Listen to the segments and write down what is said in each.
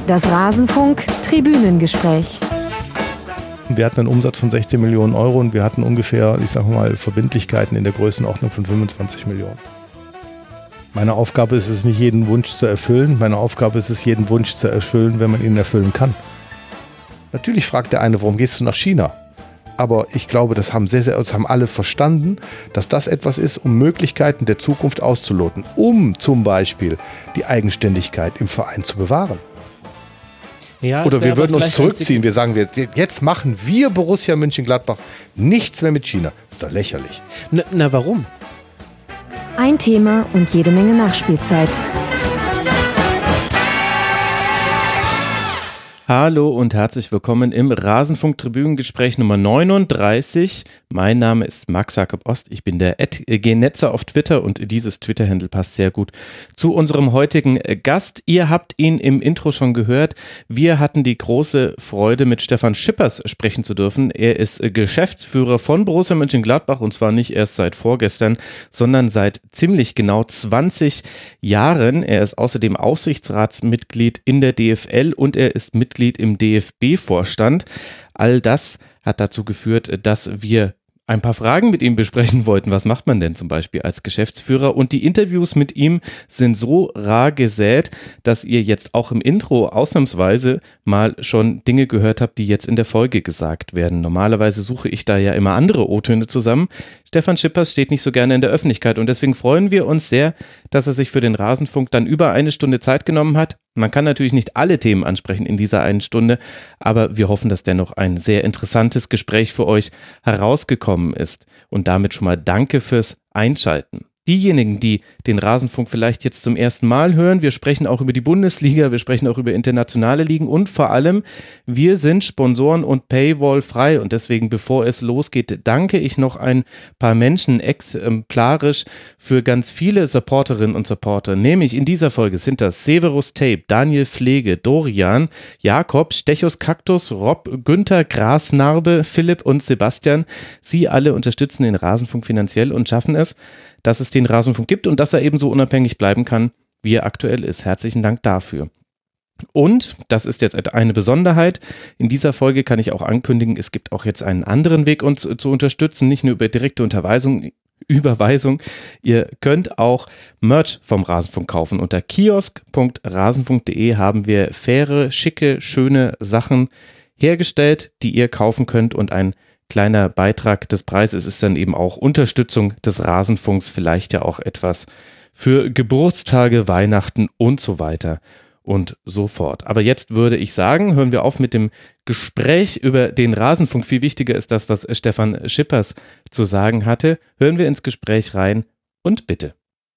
Das Rasenfunk-Tribünengespräch. Wir hatten einen Umsatz von 16 Millionen Euro und wir hatten ungefähr, ich sage mal, Verbindlichkeiten in der Größenordnung von 25 Millionen. Meine Aufgabe ist es nicht, jeden Wunsch zu erfüllen. Meine Aufgabe ist es, jeden Wunsch zu erfüllen, wenn man ihn erfüllen kann. Natürlich fragt der eine, warum gehst du nach China? Aber ich glaube, das haben alle verstanden, dass das etwas ist, um Möglichkeiten der Zukunft auszuloten, um zum Beispiel die Eigenständigkeit im Verein zu bewahren. Ja, oder wir würden uns zurückziehen, wir sagen, jetzt machen wir Borussia Mönchengladbach nichts mehr mit China. Das ist doch lächerlich. Na warum? Ein Thema und jede Menge Nachspielzeit. Hallo und herzlich willkommen im Rasenfunk-Tribünengespräch Nummer 39. Mein Name ist Max Jakob Ost, ich bin der @gnetzer auf Twitter und dieses Twitter-Handle passt sehr gut zu unserem heutigen Gast. Ihr habt ihn im Intro schon gehört. Wir hatten die große Freude, mit Stefan Schippers sprechen zu dürfen. Er ist Geschäftsführer von Borussia Mönchengladbach und zwar nicht erst seit vorgestern, sondern seit ziemlich genau 20 Jahren. Er ist außerdem Aufsichtsratsmitglied in der DFL und er ist Mitglied im DFB-Vorstand. All das hat dazu geführt, dass wir ein paar Fragen mit ihm besprechen wollten. Was macht man denn zum Beispiel als Geschäftsführer? Und die Interviews mit ihm sind so rar gesät, dass ihr jetzt auch im Intro ausnahmsweise mal schon Dinge gehört habt, die jetzt in der Folge gesagt werden. Normalerweise suche ich da ja immer andere O-Töne zusammen. Stefan Schippers steht nicht so gerne in der Öffentlichkeit und deswegen freuen wir uns sehr, dass er sich für den Rasenfunk dann über eine Stunde Zeit genommen hat. Man kann natürlich nicht alle Themen ansprechen in dieser einen Stunde, aber wir hoffen, dass dennoch ein sehr interessantes Gespräch für euch herausgekommen ist. Und damit schon mal danke fürs Einschalten. Diejenigen, die den Rasenfunk vielleicht jetzt zum ersten Mal hören, wir sprechen auch über die Bundesliga, wir sprechen auch über internationale Ligen und vor allem, wir sind Sponsoren- und Paywall-frei und deswegen, bevor es losgeht, danke ich noch ein paar Menschen exemplarisch für ganz viele Supporterinnen und Supporter, nämlich in dieser Folge sind das Severus Tape, Daniel Pflege, Dorian, Jakob, Stechus Kaktus, Rob, Günther, Grasnarbe, Philipp und Sebastian. Sie alle unterstützen den Rasenfunk finanziell und schaffen es, dass es den Rasenfunk gibt und dass er ebenso unabhängig bleiben kann, wie er aktuell ist. Herzlichen Dank dafür. Und, das ist jetzt eine Besonderheit, in dieser Folge kann ich auch ankündigen, es gibt auch jetzt einen anderen Weg, uns zu unterstützen, nicht nur über direkte Überweisung. Ihr könnt auch Merch vom Rasenfunk kaufen. Unter kiosk.rasenfunk.de haben wir faire, schicke, schöne Sachen hergestellt, die ihr kaufen könnt und ein kleiner Beitrag des Preises ist dann eben auch Unterstützung des Rasenfunks, vielleicht ja auch etwas für Geburtstage, Weihnachten und so weiter und so fort. Aber jetzt würde ich sagen, hören wir auf mit dem Gespräch über den Rasenfunk. Viel wichtiger ist das, was Stefan Schippers zu sagen hatte. Hören wir ins Gespräch rein und bitte.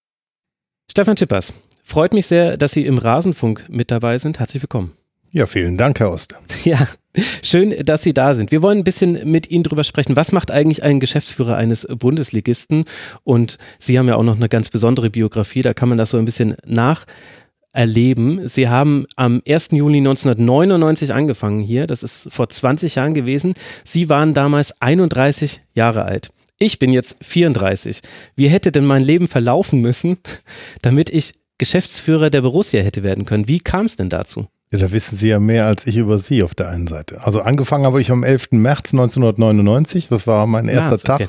Stefan Schippers, freut mich sehr, dass Sie im Rasenfunk mit dabei sind. Herzlich willkommen. Ja, vielen Dank, Herr Oster. Ja, schön, dass Sie da sind. Wir wollen ein bisschen mit Ihnen drüber sprechen. Was macht eigentlich ein Geschäftsführer eines Bundesligisten? Und Sie haben ja auch noch eine ganz besondere Biografie, da kann man das so ein bisschen nacherleben. Sie haben am 1. Juli 1999 angefangen hier, das ist vor 20 Jahren gewesen. Sie waren damals 31 Jahre alt. Ich bin jetzt 34. Wie hätte denn mein Leben verlaufen müssen, damit ich Geschäftsführer der Borussia hätte werden können? Wie kam es denn dazu? Ja, da wissen Sie ja mehr als ich über Sie auf der einen Seite. Also angefangen habe ich am 11. März 1999. Das war mein erster Tag,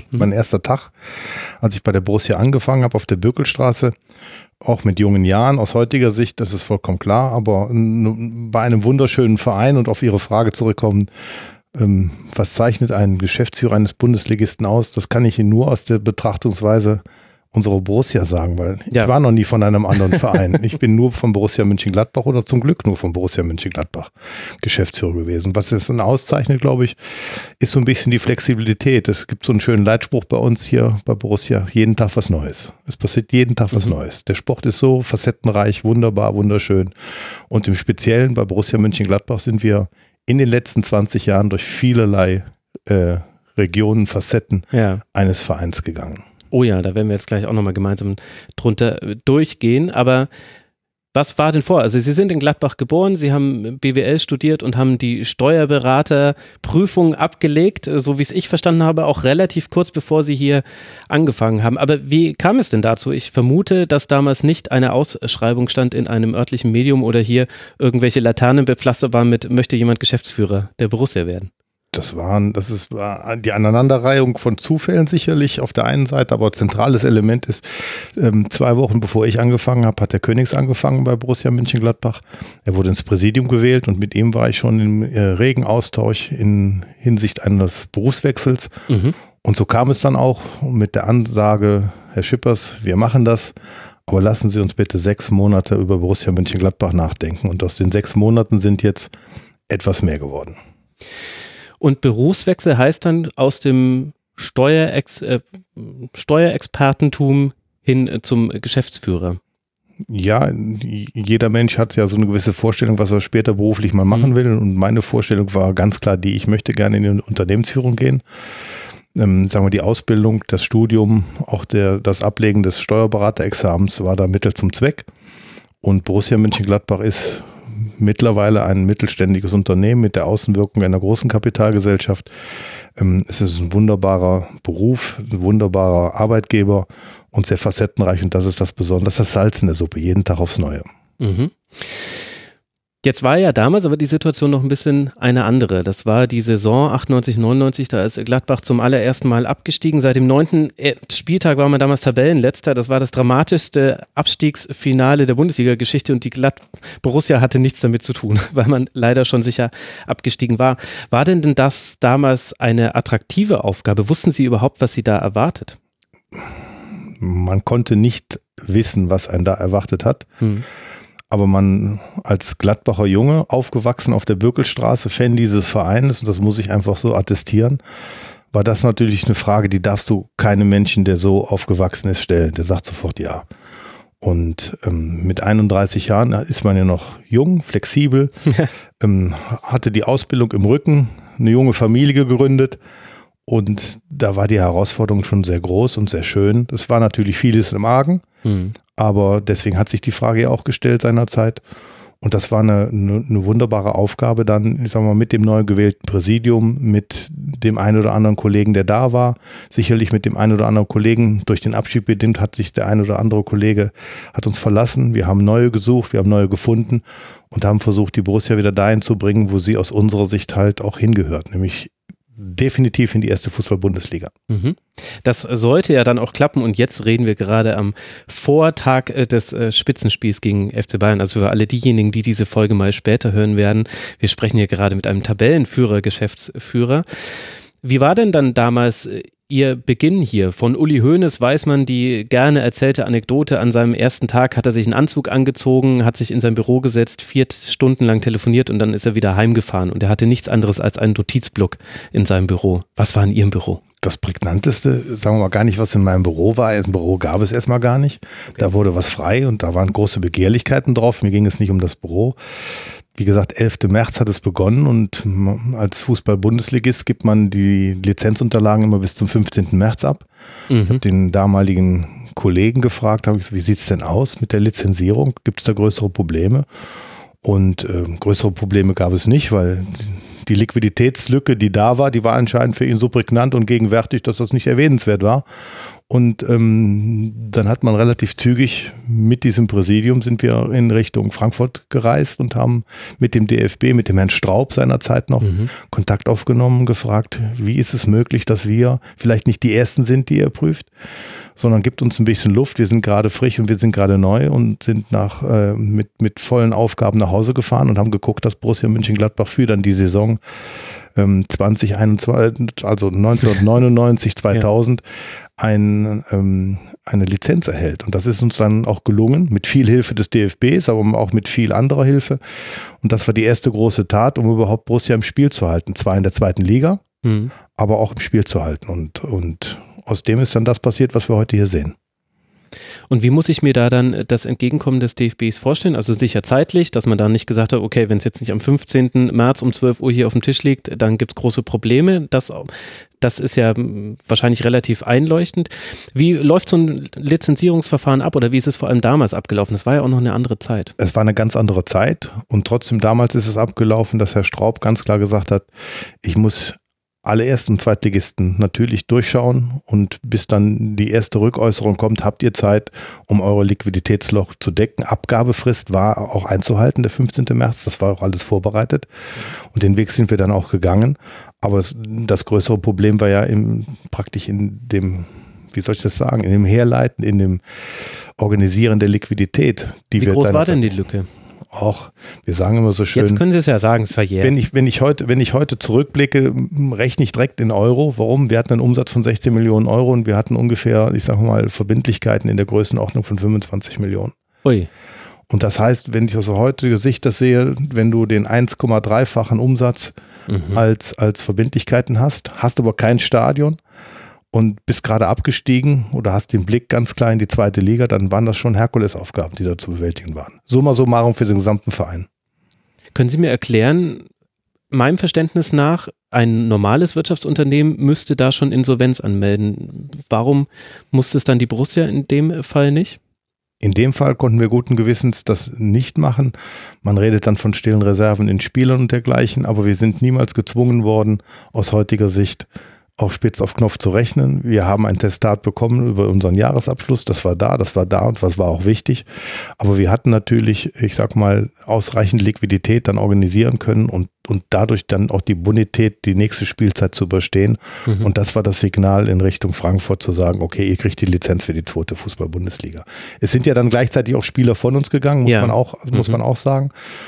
als ich bei der Borussia angefangen habe auf der Birkelstraße. Auch mit jungen Jahren aus heutiger Sicht, das ist vollkommen klar, aber bei einem wunderschönen Verein und auf Ihre Frage zurückkommen, was zeichnet einen Geschäftsführer eines Bundesligisten aus? Das kann ich Ihnen nur aus der Betrachtungsweise unsere Borussia sagen, weil ich war noch nie von einem anderen Verein. Ich bin nur von Borussia Mönchengladbach oder zum Glück nur von Borussia Mönchengladbach Geschäftsführer gewesen. Was es dann auszeichnet, glaube ich, ist so ein bisschen die Flexibilität. Es gibt so einen schönen Leitspruch bei uns hier bei Borussia, jeden Tag was Neues. Es passiert jeden Tag was Neues. Der Sport ist so facettenreich, wunderbar, wunderschön. Und im Speziellen bei Borussia Mönchengladbach sind wir in den letzten 20 Jahren durch vielerlei Regionen, Facetten eines Vereins gegangen. Oh ja, da werden wir jetzt gleich auch nochmal gemeinsam drunter durchgehen, aber Was war denn vor? Also Sie sind in Gladbach geboren, Sie haben BWL studiert und haben die Steuerberaterprüfung abgelegt, so wie es ich verstanden habe, auch relativ kurz bevor Sie hier angefangen haben. Aber wie kam es denn dazu? Ich vermute, dass damals nicht eine Ausschreibung stand in einem örtlichen Medium oder hier irgendwelche Laternen bepflastert waren mit, möchte jemand Geschäftsführer der Borussia werden? Das war die Aneinanderreihung von Zufällen sicherlich auf der einen Seite, aber zentrales Element ist, 2 Wochen bevor ich angefangen habe, hat der Königs angefangen bei Borussia Mönchengladbach. Er wurde ins Präsidium gewählt und mit ihm war ich schon im regen Austausch in Hinsicht eines Berufswechsels. Mhm. Und so kam es dann auch mit der Ansage, Herr Schippers, wir machen das, aber lassen Sie uns bitte 6 Monate über Borussia Mönchengladbach nachdenken. Und aus den 6 Monaten sind jetzt etwas mehr geworden. Und Berufswechsel heißt dann aus dem Steuerexpertentum hin zum Geschäftsführer. Ja, jeder Mensch hat ja so eine gewisse Vorstellung, was er später beruflich mal machen will. Und meine Vorstellung war ganz klar die, ich möchte gerne in die Unternehmensführung gehen. Sagen wir, die Ausbildung, das Studium, auch das Ablegen des Steuerberaterexamens war da Mittel zum Zweck. Und Borussia Mönchengladbach ist mittlerweile ein mittelständiges Unternehmen mit der Außenwirkung einer großen Kapitalgesellschaft. Es ist ein wunderbarer Beruf, ein wunderbarer Arbeitgeber und sehr facettenreich, und das ist das Besondere, das Salz in der Suppe, jeden Tag aufs Neue. Mhm. Jetzt war ja damals aber die Situation noch ein bisschen eine andere. Das war die Saison 98, 99, da ist Gladbach zum allerersten Mal abgestiegen. Seit dem 9. Spieltag war man damals Tabellenletzter. Das war das dramatischste Abstiegsfinale der Bundesliga-Geschichte und die Borussia hatte nichts damit zu tun, weil man leider schon sicher abgestiegen war. War denn das damals eine attraktive Aufgabe? Wussten Sie überhaupt, was Sie da erwartet? Man konnte nicht wissen, was einen da erwartet hat. Aber man als Gladbacher Junge, aufgewachsen auf der Bürkelstraße, Fan dieses Vereins, und das muss ich einfach so attestieren, war das natürlich eine Frage, die darfst du keinem Menschen, der so aufgewachsen ist, stellen. Der sagt sofort ja. Und mit 31 Jahren ist man ja noch jung, flexibel, hatte die Ausbildung im Rücken, eine junge Familie gegründet. Und da war die Herausforderung schon sehr groß und sehr schön. Es war natürlich vieles im Argen, aber deswegen hat sich die Frage ja auch gestellt seinerzeit. Und das war eine wunderbare Aufgabe dann, ich sag mal, mit dem neu gewählten Präsidium, mit dem einen oder anderen Kollegen, der da war. Sicherlich mit dem einen oder anderen Kollegen, durch den Abschied bedingt, hat sich der ein oder andere Kollege, hat uns verlassen. Wir haben neue gesucht, wir haben neue gefunden und haben versucht, die Borussia wieder dahin zu bringen, wo sie aus unserer Sicht halt auch hingehört, nämlich definitiv in die erste Fußball-Bundesliga. Das sollte ja dann auch klappen und jetzt reden wir gerade am Vortag des Spitzenspiels gegen FC Bayern, also für alle diejenigen, die diese Folge mal später hören werden. Wir sprechen hier gerade mit einem Tabellenführer, Geschäftsführer. Wie war denn dann damals Ihr Beginn hier? Von Uli Hoeneß weiß man die gerne erzählte Anekdote, an seinem ersten Tag hat er sich einen Anzug angezogen, hat sich in sein Büro gesetzt, 4 Stunden lang telefoniert und dann ist er wieder heimgefahren und er hatte nichts anderes als einen Notizblock in seinem Büro. Was war in Ihrem Büro? Das Prägnanteste, sagen wir mal gar nicht, was in meinem Büro war. Ein Büro gab es erstmal gar nicht. Okay. Da wurde was frei und da waren große Begehrlichkeiten drauf. Mir ging es nicht um das Büro. Wie gesagt, 11. März hat es begonnen und als Fußball-Bundesligist gibt man die Lizenzunterlagen immer bis zum 15. März ab. Ich habe den damaligen Kollegen gefragt, wie sieht es denn aus mit der Lizenzierung? Gibt es da größere Probleme? Und größere Probleme gab es nicht, weil die Liquiditätslücke, die da war, die war anscheinend für ihn so prägnant und gegenwärtig, dass das nicht erwähnenswert war. Und dann hat man relativ zügig mit diesem Präsidium sind wir in Richtung Frankfurt gereist und haben mit dem DFB, mit dem Herrn Straub seinerzeit noch Kontakt aufgenommen, gefragt, wie ist es möglich, dass wir vielleicht nicht die Ersten sind, die er prüft, sondern gibt uns ein bisschen Luft. Wir sind gerade frisch und wir sind gerade neu und sind mit vollen Aufgaben nach Hause gefahren und haben geguckt, dass Borussia Mönchengladbach für dann die Saison 2021, also 1999, 2000 eine Lizenz erhält. Und das ist uns dann auch gelungen, mit viel Hilfe des DFBs, aber auch mit viel anderer Hilfe. Und das war die erste große Tat, um überhaupt Borussia im Spiel zu halten. Zwar in der 2. Liga, aber auch im Spiel zu halten. Und aus dem ist dann das passiert, was wir heute hier sehen. Und wie muss ich mir da dann das Entgegenkommen des DFBs vorstellen? Also sicher zeitlich, dass man da nicht gesagt hat, okay, wenn es jetzt nicht am 15. März um 12 Uhr hier auf dem Tisch liegt, dann gibt es große Probleme. Das ist ja wahrscheinlich relativ einleuchtend. Wie läuft so ein Lizenzierungsverfahren ab oder wie ist es vor allem damals abgelaufen? Das war ja auch noch eine andere Zeit. Es war eine ganz andere Zeit und trotzdem damals ist es abgelaufen, dass Herr Straub ganz klar gesagt hat, ich muss alle Erst- und Zweitligisten natürlich durchschauen und bis dann die erste Rückäußerung kommt, habt ihr Zeit, um eure Liquiditätsloch zu decken. Abgabefrist war auch einzuhalten, der 15. März, das war auch alles vorbereitet und den Weg sind wir dann auch gegangen. Aber das größere Problem war ja praktisch in dem, wie soll ich das sagen, in dem Herleiten, in dem Organisieren der Liquidität. Wie groß war denn die Lücke? Auch, wir sagen immer so schön. Jetzt können Sie es ja sagen, es verjährt. Wenn ich heute zurückblicke, rechne ich direkt in Euro. Warum? Wir hatten einen Umsatz von 16 Millionen Euro und wir hatten ungefähr, ich sage mal, Verbindlichkeiten in der Größenordnung von 25 Millionen. Ui. Und das heißt, wenn ich aus heutiger Sicht das sehe, wenn du den 1,3-fachen Umsatz als Verbindlichkeiten hast aber kein Stadion und bist gerade abgestiegen oder hast den Blick ganz klar in die zweite Liga, dann waren das schon Herkulesaufgaben, die da zu bewältigen waren. Summa summarum für den gesamten Verein. Können Sie mir erklären, meinem Verständnis nach, ein normales Wirtschaftsunternehmen müsste da schon Insolvenz anmelden. Warum musste es dann die Borussia in dem Fall nicht? In dem Fall konnten wir guten Gewissens das nicht machen. Man redet dann von stillen Reserven in Spielern und dergleichen, aber wir sind niemals gezwungen worden, aus heutiger Sicht auf Spitz auf Knopf zu rechnen. Wir haben ein Testat bekommen über unseren Jahresabschluss. Das war da und was war auch wichtig. Aber wir hatten natürlich, ich sag mal, ausreichend Liquidität dann organisieren können und dadurch dann auch die Bonität, die nächste Spielzeit zu überstehen. Und das war das Signal in Richtung Frankfurt zu sagen, okay, ihr kriegt die Lizenz für die 2. Fußball-Bundesliga. Es sind ja dann gleichzeitig auch Spieler von uns gegangen, muss man auch sagen.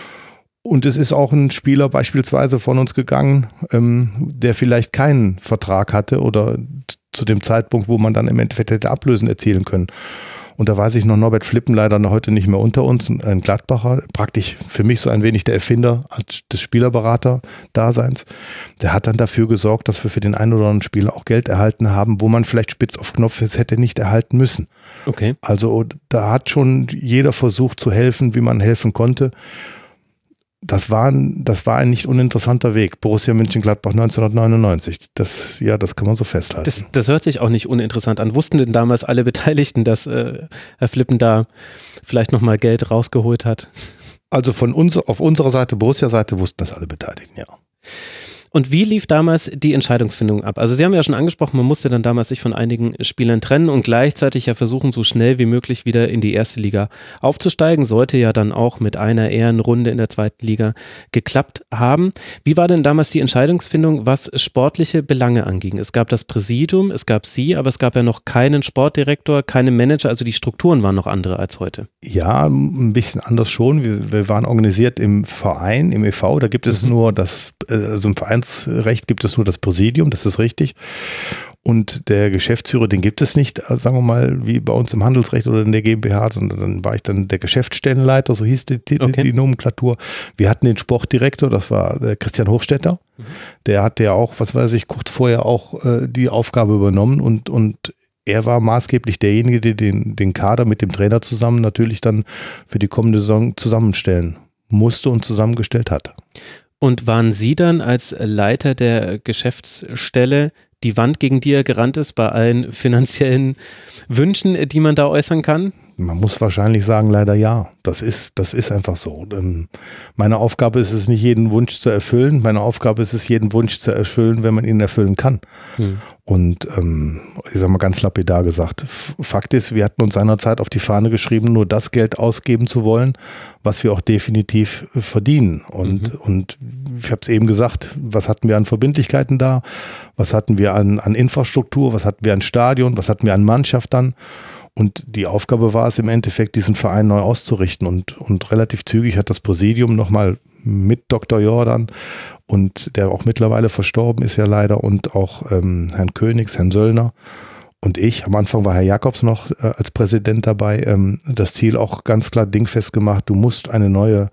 Und es ist auch ein Spieler beispielsweise von uns gegangen, der vielleicht keinen Vertrag hatte oder zu dem Zeitpunkt, wo man dann im Endeffekt hätte Ablösen erzielen können. Und da weiß ich noch, Norbert Flippen leider noch heute nicht mehr unter uns, ein Gladbacher, praktisch für mich so ein wenig der Erfinder des Spielerberater-Daseins. Der hat dann dafür gesorgt, dass wir für den einen oder anderen Spieler auch Geld erhalten haben, wo man vielleicht spitz auf Knopf es hätte nicht erhalten müssen. Okay. Also da hat schon jeder versucht zu helfen, wie man helfen konnte. Das war ein nicht uninteressanter Weg. Borussia Mönchengladbach 1999. Das kann man so festhalten. Das hört sich auch nicht uninteressant an. Wussten denn damals alle Beteiligten, dass Herr Flippen da vielleicht nochmal Geld rausgeholt hat? Also auf unserer Seite, Borussia-Seite, wussten das alle Beteiligten, ja. Und wie lief damals die Entscheidungsfindung ab? Also Sie haben ja schon angesprochen, man musste dann damals sich von einigen Spielern trennen und gleichzeitig ja versuchen, so schnell wie möglich wieder in die erste Liga aufzusteigen. Sollte ja dann auch mit einer Ehrenrunde in der zweiten Liga geklappt haben. Wie war denn damals die Entscheidungsfindung, was sportliche Belange anging? Es gab das Präsidium, es gab Sie, aber es gab ja noch keinen Sportdirektor, keinen Manager, also die Strukturen waren noch andere als heute. Ja, ein bisschen anders schon. Wir waren organisiert im Verein, im e.V., da gibt es nur also im Vereinsrecht gibt es nur das Präsidium, das ist richtig. Und der Geschäftsführer, den gibt es nicht, sagen wir mal, wie bei uns im Handelsrecht oder in der GmbH, sondern dann war ich dann der Geschäftsstellenleiter, so hieß die Nomenklatur. Wir hatten den Sportdirektor, das war der Christian Hochstetter. Der hatte ja auch, kurz vorher auch die Aufgabe übernommen und er war maßgeblich derjenige, der den Kader mit dem Trainer zusammen natürlich dann für die kommende Saison zusammenstellen musste und zusammengestellt hat. Und waren Sie dann als Leiter der Geschäftsstelle die Wand, gegen die er gerannt ist, bei allen finanziellen Wünschen, die man da äußern kann? Man muss wahrscheinlich sagen, leider ja. Das ist einfach so. Meine Aufgabe ist es nicht, jeden Wunsch zu erfüllen. Meine Aufgabe ist es, jeden Wunsch zu erfüllen, wenn man ihn erfüllen kann. Und ich sag mal ganz lapidar gesagt, Fakt ist, wir hatten uns seinerzeit auf die Fahne geschrieben, nur das Geld ausgeben zu wollen, was wir auch definitiv verdienen. Und ich habe es eben gesagt, was hatten wir an Verbindlichkeiten da? Was hatten wir an Infrastruktur? Was hatten wir an Stadion? Was hatten wir an Mannschaft dann? Und die Aufgabe war es im Endeffekt, diesen Verein neu auszurichten und relativ zügig hat das Präsidium nochmal mit Dr. Jordan und der auch mittlerweile verstorben ist ja leider und auch Herrn Königs, Herrn Söllner und ich, am Anfang war Herr Jakobs noch als Präsident dabei, das Ziel auch ganz klar dingfest gemacht, du musst eine neue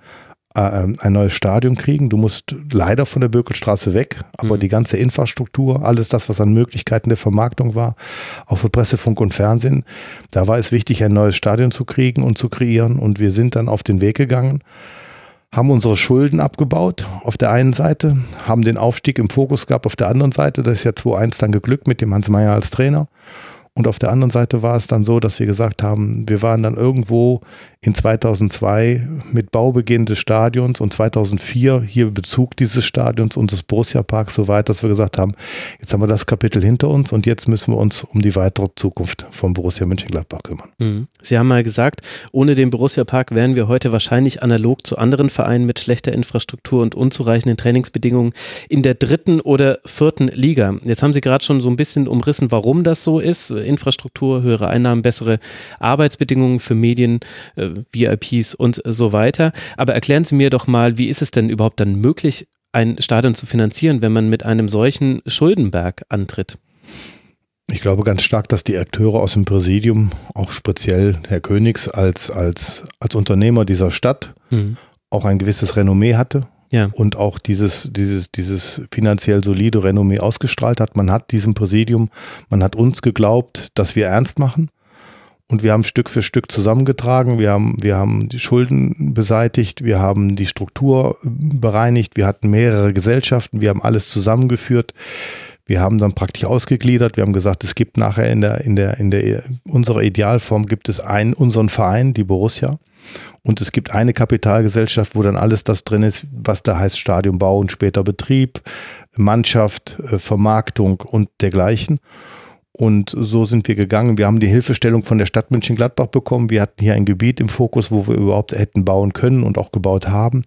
ein neues Stadion kriegen. Du musst leider von der Bökelstraße weg, aber die ganze Infrastruktur, alles das, was an Möglichkeiten der Vermarktung war, auch für Presse, Funk und Fernsehen, da war es wichtig, ein neues Stadion zu kriegen und zu kreieren. Und wir sind dann auf den Weg gegangen, haben unsere Schulden abgebaut auf der einen Seite, haben den Aufstieg im Fokus gehabt auf der anderen Seite. Das ist ja 2-1 dann geglückt mit dem Hans Meyer als Trainer. Und auf der anderen Seite war es dann so, dass wir gesagt haben, wir waren dann irgendwo in 2002 mit Baubeginn des Stadions und 2004 hier Bezug dieses Stadions und des Borussia Parks so weit, dass wir gesagt haben, jetzt haben wir das Kapitel hinter uns und jetzt müssen wir uns um die weitere Zukunft vom Borussia Mönchengladbach kümmern. Sie haben mal gesagt, ohne den Borussia Park wären wir heute wahrscheinlich analog zu anderen Vereinen mit schlechter Infrastruktur und unzureichenden Trainingsbedingungen in der 3. oder 4. Liga. Jetzt haben Sie gerade schon so ein bisschen umrissen, warum das so ist. Infrastruktur, höhere Einnahmen, bessere Arbeitsbedingungen für Medien, VIPs und so weiter. Aber erklären Sie mir doch mal, wie ist es denn überhaupt dann möglich, ein Stadion zu finanzieren, wenn man mit einem solchen Schuldenberg antritt? Ich glaube ganz stark, dass die Akteure aus dem Präsidium, auch speziell Herr Königs als Unternehmer dieser Stadt, auch ein gewisses Renommee hatte. Ja. Und auch dieses finanziell solide Renommee ausgestrahlt hat. Man hat diesem Präsidium, man hat uns geglaubt, dass wir ernst machen. Und wir haben Stück für Stück zusammengetragen. Wir haben die Schulden beseitigt. Wir haben die Struktur bereinigt. Wir hatten mehrere Gesellschaften. Wir haben alles zusammengeführt. Wir haben dann praktisch ausgegliedert. Wir haben gesagt, es gibt nachher in unserer Idealform gibt es unseren Verein, die Borussia. Und es gibt eine Kapitalgesellschaft, wo dann alles das drin ist, was da heißt Stadionbau und später Betrieb, Mannschaft, Vermarktung und dergleichen. Und so sind wir gegangen. Wir haben die Hilfestellung von der Stadt Mönchengladbach bekommen. Wir hatten hier ein Gebiet im Fokus, wo wir überhaupt hätten bauen können und auch gebaut haben.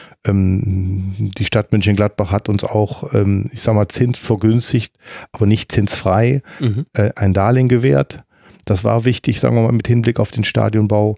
Die Stadt Mönchengladbach hat uns auch, zinsvergünstigt, aber nicht zinsfrei, ein Darlehen gewährt. Das war wichtig, sagen wir mal, mit Hinblick auf den Stadionbau.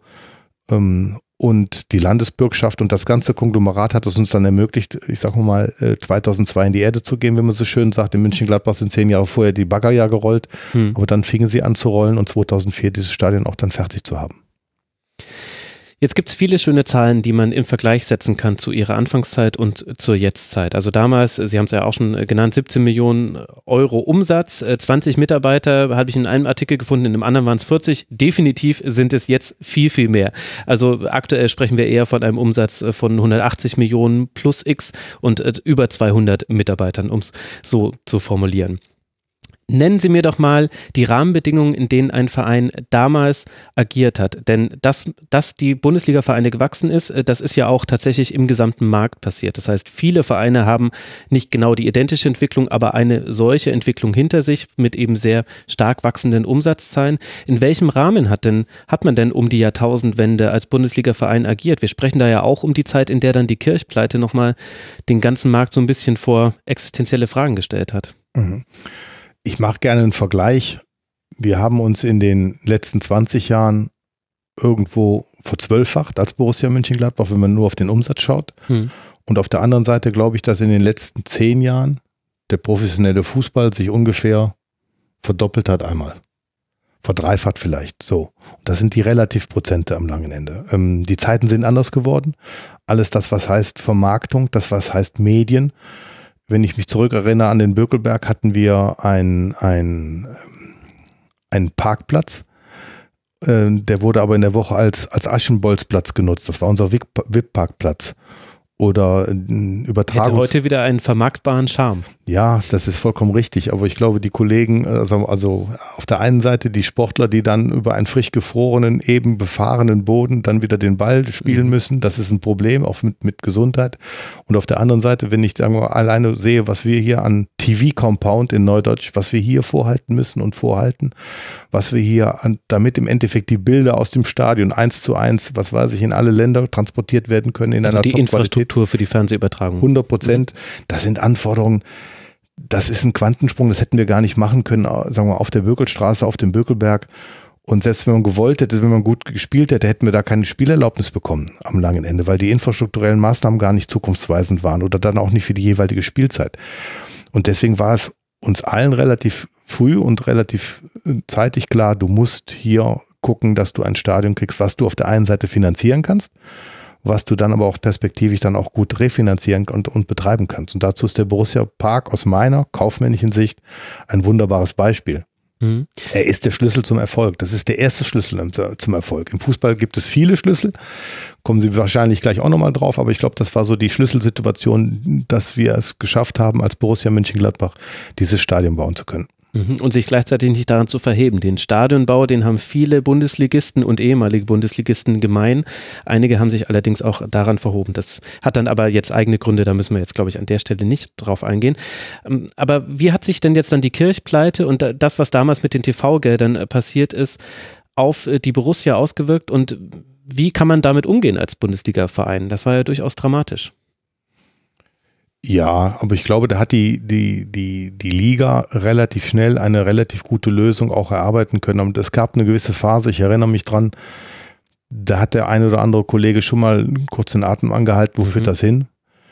Und die Landesbürgschaft und das ganze Konglomerat hat es uns dann ermöglicht, 2002 in die Erde zu gehen, wenn man so schön sagt. In Mönchengladbach sind 10 Jahre vorher die Bagger ja gerollt, aber dann fingen sie an zu rollen und 2004 dieses Stadion auch dann fertig zu haben. Jetzt gibt es viele schöne Zahlen, die man im Vergleich setzen kann zu Ihrer Anfangszeit und zur Jetztzeit. Also damals, Sie haben es ja auch schon genannt, 17 Millionen Euro Umsatz, 20 Mitarbeiter, habe ich in einem Artikel gefunden, in einem anderen waren es 40. Definitiv sind es jetzt viel, viel mehr. Also aktuell sprechen wir eher von einem Umsatz von 180 Millionen plus X und über 200 Mitarbeitern, um es so zu formulieren. Nennen Sie mir doch mal die Rahmenbedingungen, in denen ein Verein damals agiert hat. Denn dass die Bundesliga-Vereine gewachsen ist, das ist ja auch tatsächlich im gesamten Markt passiert. Das heißt, viele Vereine haben nicht genau die identische Entwicklung, aber eine solche Entwicklung hinter sich mit eben sehr stark wachsenden Umsatzzahlen. In welchem Rahmen hat man denn um die Jahrtausendwende als Bundesliga-Verein agiert? Wir sprechen da ja auch um die Zeit, in der dann die Kirchpleite nochmal den ganzen Markt so ein bisschen vor existenzielle Fragen gestellt hat. Ich mache gerne einen Vergleich. Wir haben uns in den letzten 20 Jahren irgendwo verzwölffacht als Borussia Mönchengladbach, wenn man nur auf den Umsatz schaut. Und auf der anderen Seite glaube ich, dass in den letzten 10 Jahren der professionelle Fußball sich ungefähr verdoppelt hat einmal. Verdreifacht vielleicht, so. Und das sind die Relativprozente am langen Ende. Die Zeiten sind anders geworden. Alles das, was heißt Vermarktung, das, was heißt Medien. Wenn ich mich zurückerinnere an den Bökelberg, hatten wir einen Parkplatz. Der wurde aber in der Woche als Aschenbolzplatz genutzt. Das war unser VIP-Parkplatz. Oder Übertragung. Hätte heute wieder einen vermarktbaren Charme. Ja, das ist vollkommen richtig. Aber ich glaube, die Kollegen, also auf der einen Seite die Sportler, die dann über einen frisch gefrorenen, eben befahrenen Boden dann wieder den Ball spielen müssen, das ist ein Problem, auch mit Gesundheit. Und auf der anderen Seite, wenn ich alleine sehe, was wir hier an TV-Compound in Neudeutsch, was wir hier vorhalten müssen und vorhalten, was wir hier, damit im Endeffekt die Bilder aus dem Stadion 1:1, was weiß ich, in alle Länder transportiert werden können in einer Top-Qualität. Für die Fernsehübertragung. 100%. Das sind Anforderungen, das ist ein Quantensprung, das hätten wir gar nicht machen können, sagen wir auf der Bökelstraße, auf dem Bökelberg. Und selbst wenn man gewollt hätte, wenn man gut gespielt hätte, hätten wir da keine Spielerlaubnis bekommen am langen Ende, weil die infrastrukturellen Maßnahmen gar nicht zukunftsweisend waren oder dann auch nicht für die jeweilige Spielzeit. Und deswegen war es uns allen relativ früh und relativ zeitig klar, du musst hier gucken, dass du ein Stadion kriegst, was du auf der einen Seite finanzieren kannst, was du dann aber auch perspektivisch dann auch gut refinanzieren und betreiben kannst. Und dazu ist der Borussia Park aus meiner kaufmännischen Sicht ein wunderbares Beispiel. Mhm. Er ist der Schlüssel zum Erfolg. Das ist der erste Schlüssel zum Erfolg. Im Fußball gibt es viele Schlüssel. Kommen Sie wahrscheinlich gleich auch nochmal drauf, aber ich glaube, das war so die Schlüsselsituation, dass wir es geschafft haben, als Borussia Mönchengladbach dieses Stadion bauen zu können. Und sich gleichzeitig nicht daran zu verheben. Den Stadionbau, den haben viele Bundesligisten und ehemalige Bundesligisten gemein. Einige haben sich allerdings auch daran verhoben. Das hat dann aber jetzt eigene Gründe, da müssen wir jetzt, glaube ich, an der Stelle nicht drauf eingehen. Aber wie hat sich denn jetzt dann die Kirchpleite und das, was damals mit den TV-Geldern passiert ist, auf die Borussia ausgewirkt und wie kann man damit umgehen als Bundesliga-Verein? Das war ja durchaus dramatisch. Ja, aber ich glaube, da hat die Liga relativ schnell eine relativ gute Lösung auch erarbeiten können. Und es gab eine gewisse Phase, ich erinnere mich dran, da hat der eine oder andere Kollege schon mal kurz den Atem angehalten, wo führt das hin?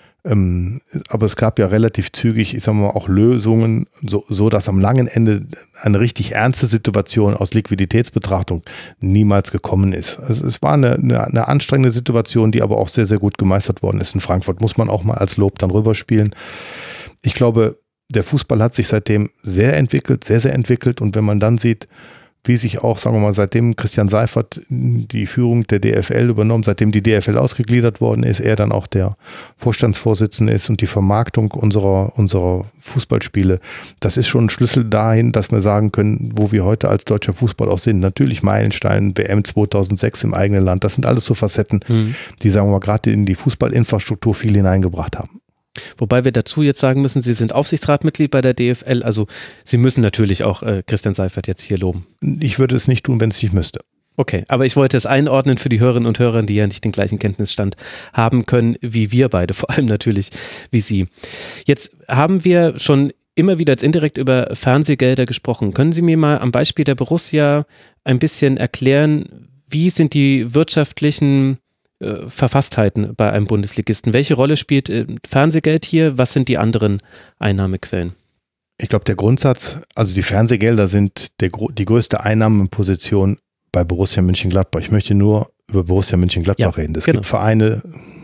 Aber es gab ja relativ zügig, ich sag mal, auch Lösungen, so dass am langen Ende eine richtig ernste Situation aus Liquiditätsbetrachtung niemals gekommen ist. Also es war eine anstrengende Situation, die aber auch sehr, sehr gut gemeistert worden ist in Frankfurt. Muss man auch mal als Lob dann rüberspielen. Ich glaube, der Fußball hat sich seitdem sehr entwickelt, sehr, sehr entwickelt. Und wenn man dann sieht, wie sich auch, sagen wir mal, seitdem Christian Seifert die Führung der DFL übernommen, seitdem die DFL ausgegliedert worden ist, er dann auch der Vorstandsvorsitzende ist und die Vermarktung unserer Fußballspiele, das ist schon ein Schlüssel dahin, dass wir sagen können, wo wir heute als deutscher Fußball auch sind. Natürlich Meilenstein, WM 2006 im eigenen Land, das sind alles so Facetten, die, sagen wir mal, gerade in die Fußballinfrastruktur viel hineingebracht haben. Wobei wir dazu jetzt sagen müssen, Sie sind Aufsichtsratmitglied bei der DFL, also Sie müssen natürlich auch Christian Seifert jetzt hier loben. Ich würde es nicht tun, wenn es nicht müsste. Okay, aber ich wollte es einordnen für die Hörerinnen und Hörer, die ja nicht den gleichen Kenntnisstand haben können wie wir beide, vor allem natürlich wie Sie. Jetzt haben wir schon immer wieder jetzt indirekt über Fernsehgelder gesprochen. Können Sie mir mal am Beispiel der Borussia ein bisschen erklären, wie sind die wirtschaftlichen Verfasstheiten bei einem Bundesligisten? Welche Rolle spielt Fernsehgeld hier? Was sind die anderen Einnahmequellen? Ich glaube, der Grundsatz, also die Fernsehgelder sind die größte Einnahmenposition bei Borussia Mönchengladbach. Ich möchte nur über Borussia Mönchengladbach reden. Es gibt Vereine,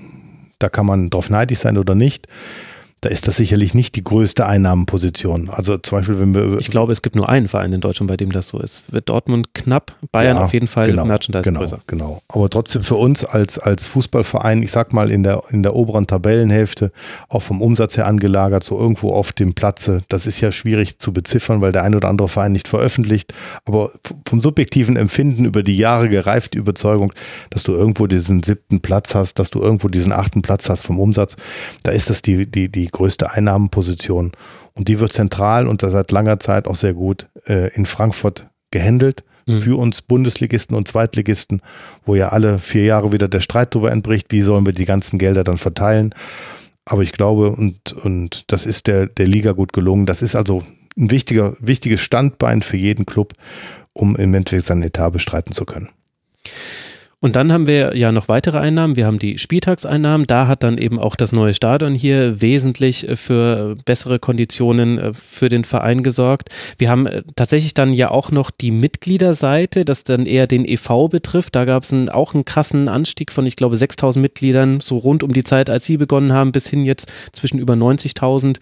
da kann man drauf neidisch sein oder nicht. Da ist das sicherlich nicht die größte Einnahmenposition. Also zum Beispiel, wenn wir... Ich glaube, es gibt nur einen Verein in Deutschland, bei dem das so ist. Wird Dortmund knapp, Bayern auf jeden Fall, Merchandise größer. Genau. Aber trotzdem für uns als Fußballverein, ich sag mal in der oberen Tabellenhälfte, auch vom Umsatz her angelagert, so irgendwo auf dem Platze, das ist ja schwierig zu beziffern, weil der ein oder andere Verein nicht veröffentlicht. Aber vom subjektiven Empfinden über die Jahre gereifte Überzeugung, dass du irgendwo diesen 7. Platz hast, dass du irgendwo diesen 8. Platz hast vom Umsatz, da ist das die größte Einnahmenposition. Und die wird zentral und seit langer Zeit auch sehr gut in Frankfurt gehandelt. Für uns Bundesligisten und Zweitligisten, wo ja alle 4 Jahre wieder der Streit darüber entbricht, wie sollen wir die ganzen Gelder dann verteilen. Aber ich glaube, und das ist der Liga gut gelungen. Das ist also ein wichtiges Standbein für jeden Club, um im Endeffekt seinen Etat bestreiten zu können. Und dann haben wir ja noch weitere Einnahmen. Wir haben die Spieltagseinnahmen. Da hat dann eben auch das neue Stadion hier wesentlich für bessere Konditionen für den Verein gesorgt. Wir haben tatsächlich dann ja auch noch die Mitgliederseite, das dann eher den e.V. betrifft. Da gab es auch einen krassen Anstieg von, ich glaube, 6.000 Mitgliedern, so rund um die Zeit, als Sie begonnen haben, bis hin jetzt zwischen über 90.000.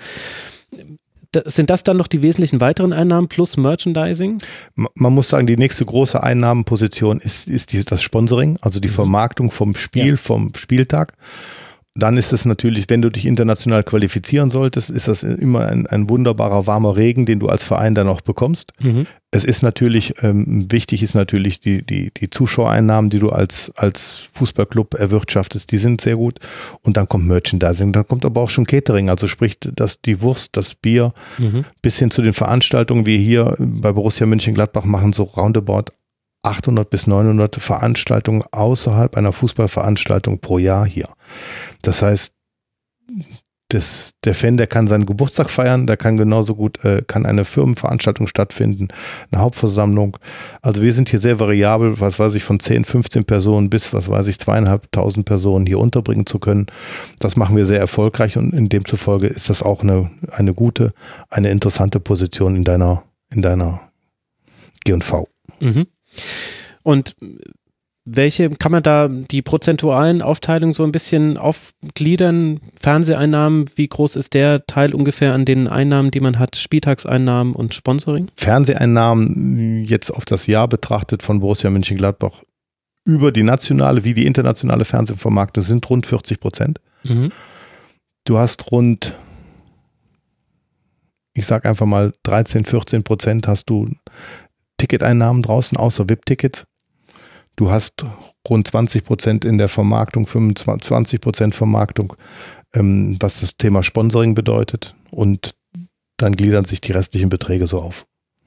Sind das dann noch die wesentlichen weiteren Einnahmen plus Merchandising? Man muss sagen, die nächste große Einnahmenposition ist das Sponsoring, also die Vermarktung vom Spiel, vom Spieltag. Dann ist es natürlich, wenn du dich international qualifizieren solltest, ist das immer ein wunderbarer, warmer Regen, den du als Verein dann auch bekommst. Es ist natürlich, wichtig ist natürlich die Zuschauereinnahmen, die du als Fußballclub erwirtschaftest, die sind sehr gut. Und dann kommt Merchandising, dann kommt aber auch schon Catering, also sprich, dass die Wurst, das Bier, bis hin zu den Veranstaltungen, wie hier bei Borussia Mönchengladbach machen, so roundabout 800 bis 900 Veranstaltungen außerhalb einer Fußballveranstaltung pro Jahr hier. Das heißt, der Fan, der kann seinen Geburtstag feiern, der kann genauso gut, kann eine Firmenveranstaltung stattfinden, eine Hauptversammlung. Also wir sind hier sehr variabel, was weiß ich, von 10, 15 Personen bis, was weiß ich, 2.500 Personen hier unterbringen zu können. Das machen wir sehr erfolgreich und in demzufolge ist das auch eine gute, eine interessante Position in deiner G&V. Und Welche, kann man da die prozentualen Aufteilungen so ein bisschen aufgliedern? Fernseheinnahmen, wie groß ist der Teil ungefähr an den Einnahmen, die man hat? Spieltagseinnahmen und Sponsoring? Fernseheinnahmen jetzt auf das Jahr betrachtet von Borussia Mönchengladbach über die nationale wie die internationale Fernsehvermarktung sind rund 40%. Mhm. Du hast rund, ich sag einfach mal 13-14% hast du Ticketeinnahmen draußen, außer VIP-Tickets. Du hast rund 20% in der Vermarktung, 25% Vermarktung, was das Thema Sponsoring bedeutet, und dann gliedern sich die restlichen Beträge so auf.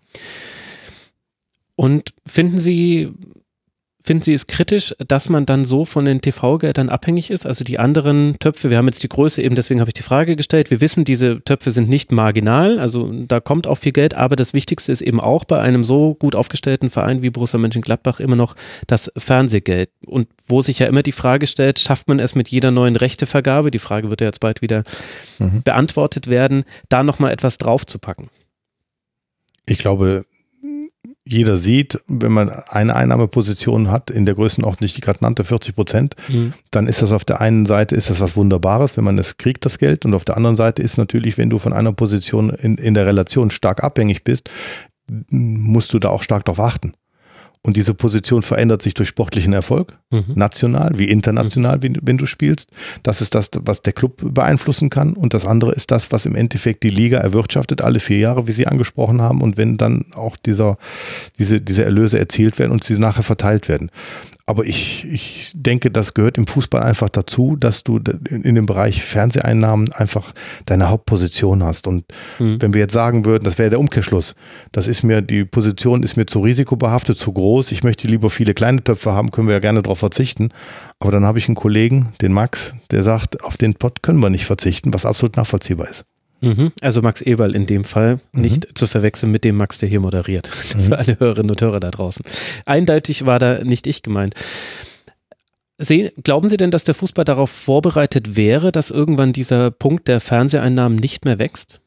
Und finden Sie es kritisch, dass man dann so von den TV-Geldern abhängig ist? Also die anderen Töpfe, wir haben jetzt die Größe eben, deswegen habe ich die Frage gestellt. Wir wissen, diese Töpfe sind nicht marginal, also da kommt auch viel Geld, aber das Wichtigste ist eben auch bei einem so gut aufgestellten Verein wie Borussia Mönchengladbach immer noch das Fernsehgeld. Und wo sich ja immer die Frage stellt, schafft man es mit jeder neuen Rechtevergabe, die Frage wird ja jetzt bald wieder beantwortet werden, da nochmal etwas draufzupacken? Ich glaube, jeder sieht, wenn man eine Einnahmeposition hat, in der Größenordnung, die ich gerade nannte, 40%, dann ist das auf der einen Seite ist das was Wunderbares, wenn man es kriegt, das Geld, und auf der anderen Seite ist natürlich, wenn du von einer Position in der Relation stark abhängig bist, musst du da auch stark darauf achten. Und diese Position verändert sich durch sportlichen Erfolg, national wie international, wenn du spielst. Das ist das, was der Club beeinflussen kann. Und das andere ist das, was im Endeffekt die Liga erwirtschaftet, alle 4 Jahre, wie Sie angesprochen haben. Und wenn dann auch diese Erlöse erzielt werden und sie nachher verteilt werden. Aber ich denke, das gehört im Fußball einfach dazu, dass du in dem Bereich Fernseheinnahmen einfach deine Hauptposition hast. Und wenn wir jetzt sagen würden, das wäre der Umkehrschluss, die Position ist mir zu risikobehaftet, zu groß, ich möchte lieber viele kleine Töpfe haben, können wir ja gerne darauf verzichten. Aber dann habe ich einen Kollegen, den Max, der sagt, auf den Pott können wir nicht verzichten, was absolut nachvollziehbar ist. Also Max Eberl in dem Fall, nicht zu verwechseln mit dem Max, der hier moderiert. Für alle Hörerinnen und Hörer da draußen. Eindeutig war da nicht ich gemeint. Glauben Sie denn, dass der Fußball darauf vorbereitet wäre, dass irgendwann dieser Punkt der Fernseheinnahmen nicht mehr wächst?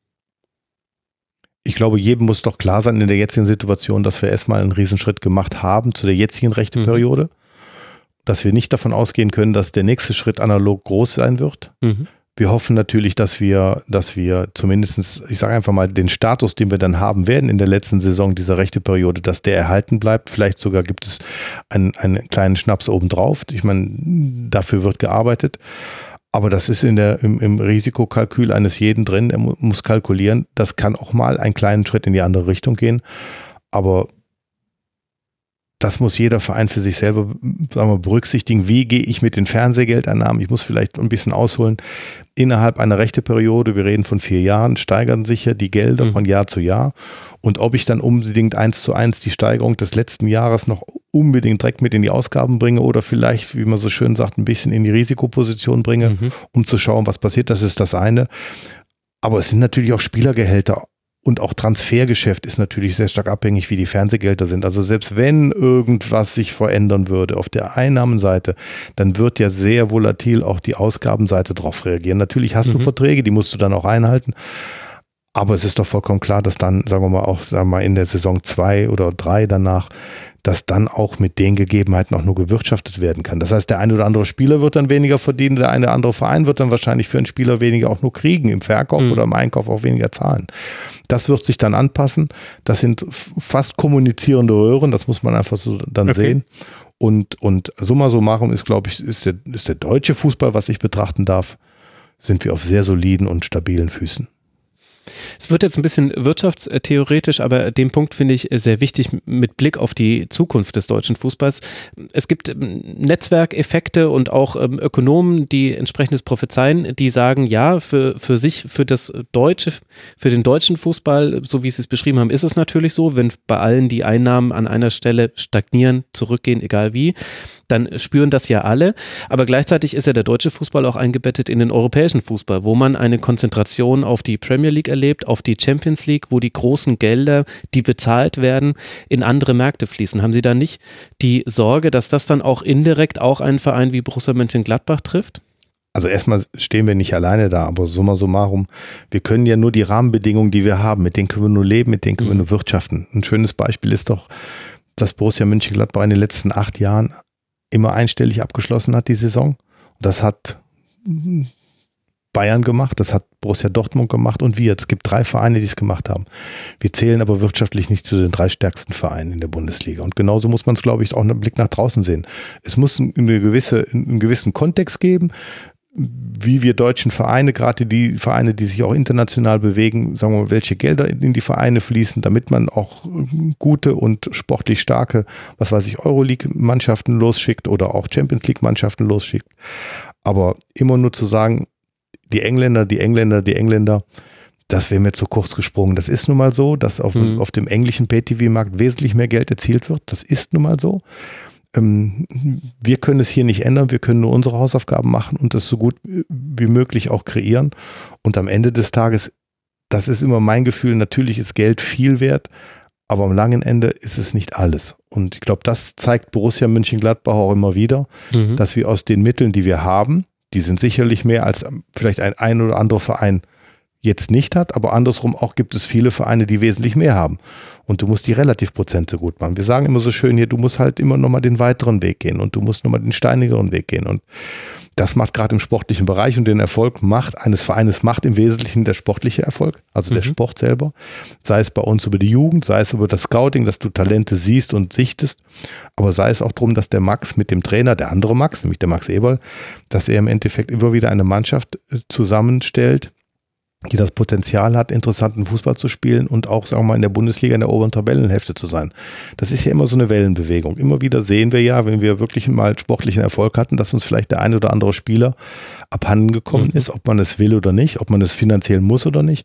Ich glaube, jedem muss doch klar sein in der jetzigen Situation, dass wir erstmal einen Riesenschritt gemacht haben zu der jetzigen Rechteperiode, dass wir nicht davon ausgehen können, dass der nächste Schritt analog groß sein wird. Wir hoffen natürlich, dass wir zumindest, ich sage einfach mal, den Status, den wir dann haben werden in der letzten Saison dieser Rechteperiode, dass der erhalten bleibt. Vielleicht sogar gibt es einen kleinen Schnaps obendrauf. Ich meine, dafür wird gearbeitet. Aber das ist im Risikokalkül eines jeden drin. Er muss kalkulieren. Das kann auch mal einen kleinen Schritt in die andere Richtung gehen. Aber das muss jeder Verein für sich selber, sagen wir, berücksichtigen. Wie gehe ich mit den Fernsehgeldeinnahmen? Ich muss vielleicht ein bisschen ausholen. Innerhalb einer Rechteperiode, wir reden von 4 Jahren, steigern sich ja die Gelder von Jahr zu Jahr. Und ob ich dann unbedingt 1:1 die Steigerung des letzten Jahres noch unbedingt direkt mit in die Ausgaben bringe oder vielleicht, wie man so schön sagt, ein bisschen in die Risikoposition bringe, um zu schauen, was passiert, das ist das eine. Aber es sind natürlich auch Spielergehälter. Und auch Transfergeschäft ist natürlich sehr stark abhängig, wie die Fernsehgelder sind. Also selbst wenn irgendwas sich verändern würde auf der Einnahmenseite, dann wird ja sehr volatil auch die Ausgabenseite darauf reagieren. Natürlich hast du Verträge, die musst du dann auch einhalten. Aber es ist doch vollkommen klar, dass dann, sagen wir mal, in der Saison 2 oder 3 danach, dass dann auch mit den Gegebenheiten auch nur gewirtschaftet werden kann. Das heißt, der eine oder andere Spieler wird dann weniger verdienen, der eine oder andere Verein wird dann wahrscheinlich für einen Spieler weniger auch nur kriegen, im Verkauf oder im Einkauf auch weniger zahlen. Das wird sich dann anpassen. Das sind fast kommunizierende Röhren, das muss man einfach so dann sehen. Und summa summarum ist, glaube ich, ist der deutsche Fußball, was ich betrachten darf, sind wir auf sehr soliden und stabilen Füßen. Es wird jetzt ein bisschen wirtschaftstheoretisch, aber den Punkt finde ich sehr wichtig mit Blick auf die Zukunft des deutschen Fußballs. Es gibt Netzwerkeffekte und auch Ökonomen, die entsprechendes prophezeien, die sagen, ja, für den deutschen Fußball, so wie sie es beschrieben haben, ist es natürlich so, wenn bei allen die Einnahmen an einer Stelle stagnieren, zurückgehen, egal wie, dann spüren das ja alle. Aber gleichzeitig ist ja der deutsche Fußball auch eingebettet in den europäischen Fußball, wo man eine Konzentration auf die Premier League erlebt, auf die Champions League, wo die großen Gelder, die bezahlt werden, in andere Märkte fließen. Haben Sie da nicht die Sorge, dass das dann auch indirekt auch einen Verein wie Borussia Mönchengladbach trifft? Also erstmal stehen wir nicht alleine da, aber summa summarum, wir können ja nur die Rahmenbedingungen, die wir haben, mit denen können wir nur leben, mit denen können wir nur wirtschaften. Ein schönes Beispiel ist doch, dass Borussia Mönchengladbach in den letzten 8 Jahren immer einstellig abgeschlossen hat, die Saison. Das hat Bayern gemacht, das hat Borussia Dortmund gemacht und wir. Es gibt 3 Vereine, die es gemacht haben. Wir zählen aber wirtschaftlich nicht zu den 3 stärksten Vereinen in der Bundesliga. Und genauso muss man es, glaube ich, auch einen Blick nach draußen sehen. Es muss einen gewissen Kontext geben, wie wir deutschen Vereine, gerade die Vereine, die sich auch international bewegen, sagen wir mal, welche Gelder in die Vereine fließen, damit man auch gute und sportlich starke, was weiß ich, Euroleague-Mannschaften losschickt oder auch Champions-League-Mannschaften losschickt. Aber immer nur zu sagen, die Engländer, das wäre mir zu kurz gesprungen. Das ist nun mal so, dass auf dem englischen Pay-TV-Markt wesentlich mehr Geld erzielt wird. Das ist nun mal so. Wir können es hier nicht ändern, wir können nur unsere Hausaufgaben machen und das so gut wie möglich auch kreieren. Und am Ende des Tages, das ist immer mein Gefühl, natürlich ist Geld viel wert, aber am langen Ende ist es nicht alles. Und ich glaube, das zeigt Borussia Mönchengladbach auch immer wieder, dass wir aus den Mitteln, die wir haben, die sind sicherlich mehr als vielleicht ein oder andere Verein jetzt nicht hat, aber andersrum auch gibt es viele Vereine, die wesentlich mehr haben. Und du musst die Relativprozente gut machen. Wir sagen immer so schön hier, du musst halt immer nochmal den weiteren Weg gehen und du musst nochmal den steinigeren Weg gehen. Und das macht gerade im sportlichen Bereich und den Erfolg eines Vereines macht im Wesentlichen der sportliche Erfolg, also der Sport selber. Sei es bei uns über die Jugend, sei es über das Scouting, dass du Talente siehst und sichtest, aber sei es auch darum, dass der Max mit dem Trainer, der andere Max, nämlich der Max Eberl, dass er im Endeffekt immer wieder eine Mannschaft zusammenstellt, die das Potenzial hat, interessanten Fußball zu spielen und auch, sagen wir mal, in der Bundesliga in der oberen Tabellenhälfte zu sein. Das ist ja immer so eine Wellenbewegung. Immer wieder sehen wir ja, wenn wir wirklich mal sportlichen Erfolg hatten, dass uns vielleicht der ein oder andere Spieler abhanden gekommen ist, ob man es will oder nicht, ob man es finanziell muss oder nicht.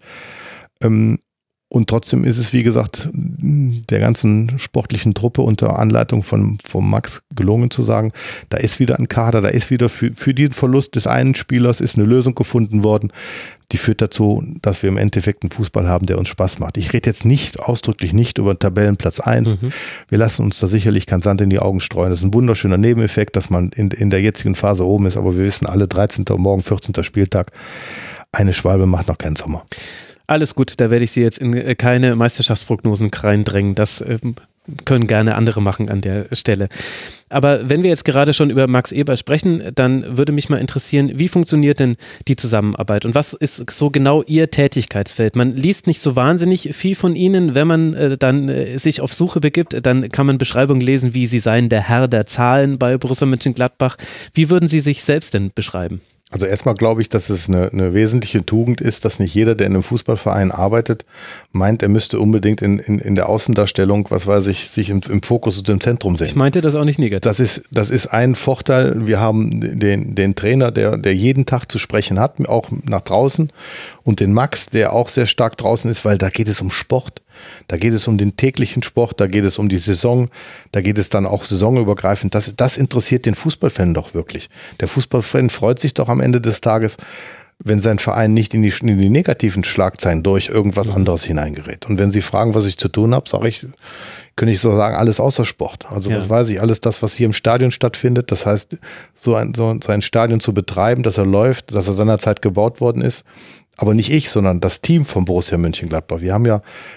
Und trotzdem ist es, wie gesagt, der ganzen sportlichen Truppe unter Anleitung von Max gelungen zu sagen, da ist wieder ein Kader, da ist wieder für den Verlust des einen Spielers ist eine Lösung gefunden worden, die führt dazu, dass wir im Endeffekt einen Fußball haben, der uns Spaß macht. Ich rede jetzt ausdrücklich nicht über Tabellenplatz 1. Wir lassen uns da sicherlich keinen Sand in die Augen streuen. Das ist ein wunderschöner Nebeneffekt, dass man in der jetzigen Phase oben ist, aber wir wissen alle, 13. morgen 14. Spieltag, eine Schwalbe macht noch keinen Sommer. Alles gut, da werde ich Sie jetzt in keine Meisterschaftsprognosen reindrängen. Das können gerne andere machen an der Stelle. Aber wenn wir jetzt gerade schon über Max Eberl sprechen, dann würde mich mal interessieren, wie funktioniert denn die Zusammenarbeit und was ist so genau Ihr Tätigkeitsfeld? Man liest nicht so wahnsinnig viel von Ihnen. Wenn man dann sich auf Suche begibt, dann kann man Beschreibungen lesen, wie Sie seien der Herr der Zahlen bei Borussia Mönchengladbach. Wie würden Sie sich selbst denn beschreiben? Also erstmal glaube ich, dass es eine wesentliche Tugend ist, dass nicht jeder, der in einem Fußballverein arbeitet, meint, er müsste unbedingt in der Außendarstellung, was weiß ich, sich im Fokus und im Zentrum sehen. Ich meinte das auch nicht negativ. Das ist ein Vorteil. Wir haben den Trainer, der jeden Tag zu sprechen hat, auch nach draußen, und den Max, der auch sehr stark draußen ist, weil da geht es um Sport. Da geht es um den täglichen Sport, da geht es um die Saison, da geht es dann auch saisonübergreifend. Das interessiert den Fußballfan doch wirklich. Der Fußballfan freut sich doch am Ende des Tages, wenn sein Verein nicht in die negativen Schlagzeilen durch irgendwas anderes hineingerät. Und wenn Sie fragen, was ich zu tun habe, könnte ich so sagen, alles außer Sport. Also das weiß ich, alles das, was hier im Stadion stattfindet. Das heißt, so ein Stadion zu betreiben, dass er läuft, dass er seinerzeit gebaut worden ist, aber nicht ich, sondern das Team von Borussia Mönchengladbach. Wir haben ja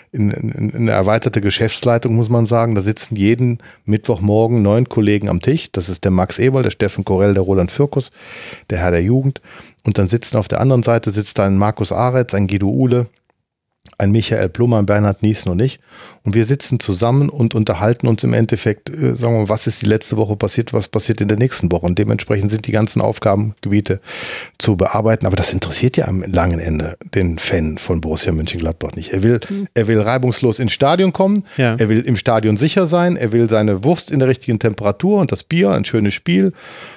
eine erweiterte Geschäftsleitung, muss man sagen. Da sitzen jeden Mittwochmorgen 9 Kollegen am Tisch. Das ist der Max Eberl, der Steffen Korell, der Roland Fürkus, der Herr der Jugend. Und dann sitzen auf der anderen Seite ein Markus Aretz, ein Guido Uhle, ein Michael Plummer, ein Bernhard Niesen und ich. Und wir sitzen zusammen und unterhalten uns im Endeffekt, sagen wir mal, was ist die letzte Woche passiert, was passiert in der nächsten Woche. Und dementsprechend sind die ganzen Aufgabengebiete zu bearbeiten. Aber das interessiert ja am langen Ende den Fan von Borussia Mönchengladbach nicht. Er will reibungslos ins Stadion kommen, Er will im Stadion sicher sein, er will seine Wurst in der richtigen Temperatur und das Bier, ein schönes Spiel,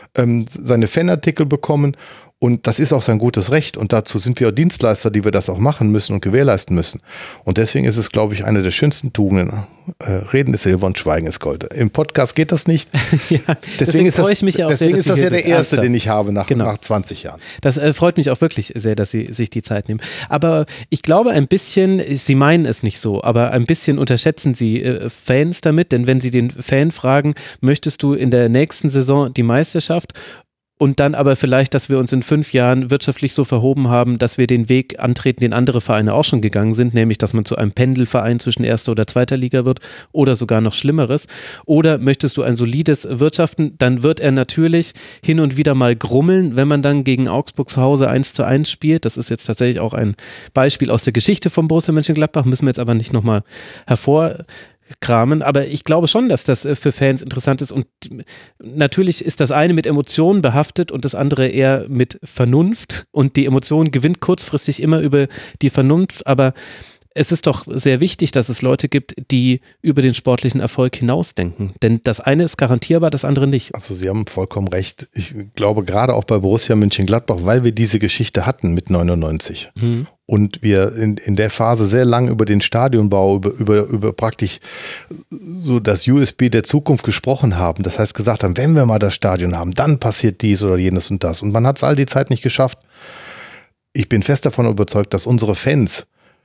seine Fanartikel bekommen. Und das ist auch sein gutes Recht. Und dazu sind wir auch Dienstleister, die wir das auch machen müssen und gewährleisten müssen. Und deswegen ist es, glaube ich, eine der schönsten Tugenden. Reden ist Silber und Schweigen ist Gold. Im Podcast geht das nicht. Deswegen freue ich mich ja auch sehr, dass das ja der erste, den ich habe nach 20 Jahren. Das freut mich auch wirklich sehr, dass Sie sich die Zeit nehmen. Aber ich glaube ein bisschen, Sie meinen es nicht so, aber ein bisschen unterschätzen Sie Fans damit. Denn wenn Sie den Fan fragen, möchtest du in der nächsten Saison die Meisterschaft? und dann aber vielleicht, dass wir uns in 5 Jahren wirtschaftlich so verhoben haben, dass wir den Weg antreten, den andere Vereine auch schon gegangen sind, nämlich, dass man zu einem Pendelverein zwischen 1. oder 2. Liga wird oder sogar noch Schlimmeres? Oder möchtest du ein solides Wirtschaften? Dann wird er natürlich hin und wieder mal grummeln, wenn man dann gegen Augsburg zu Hause 1:1 spielt. Das ist jetzt tatsächlich auch ein Beispiel aus der Geschichte von Borussia Mönchengladbach, müssen wir jetzt aber nicht nochmal hervorkramen, aber ich glaube schon, dass das für Fans interessant ist und natürlich ist das eine mit Emotionen behaftet und das andere eher mit Vernunft und die Emotion gewinnt kurzfristig immer über die Vernunft, aber es ist doch sehr wichtig, dass es Leute gibt, die über den sportlichen Erfolg hinausdenken. Denn das eine ist garantierbar, das andere nicht. Also Sie haben vollkommen recht. Ich glaube, gerade auch bei Borussia Mönchengladbach, weil wir diese Geschichte hatten mit 99 und wir in der Phase sehr lang über den Stadionbau, über praktisch so das USB der Zukunft gesprochen haben. Das heißt gesagt haben, wenn wir mal das Stadion haben, dann passiert dies oder jenes und das. Und man hat es all die Zeit nicht geschafft. Ich bin fest davon überzeugt, dass unsere Fans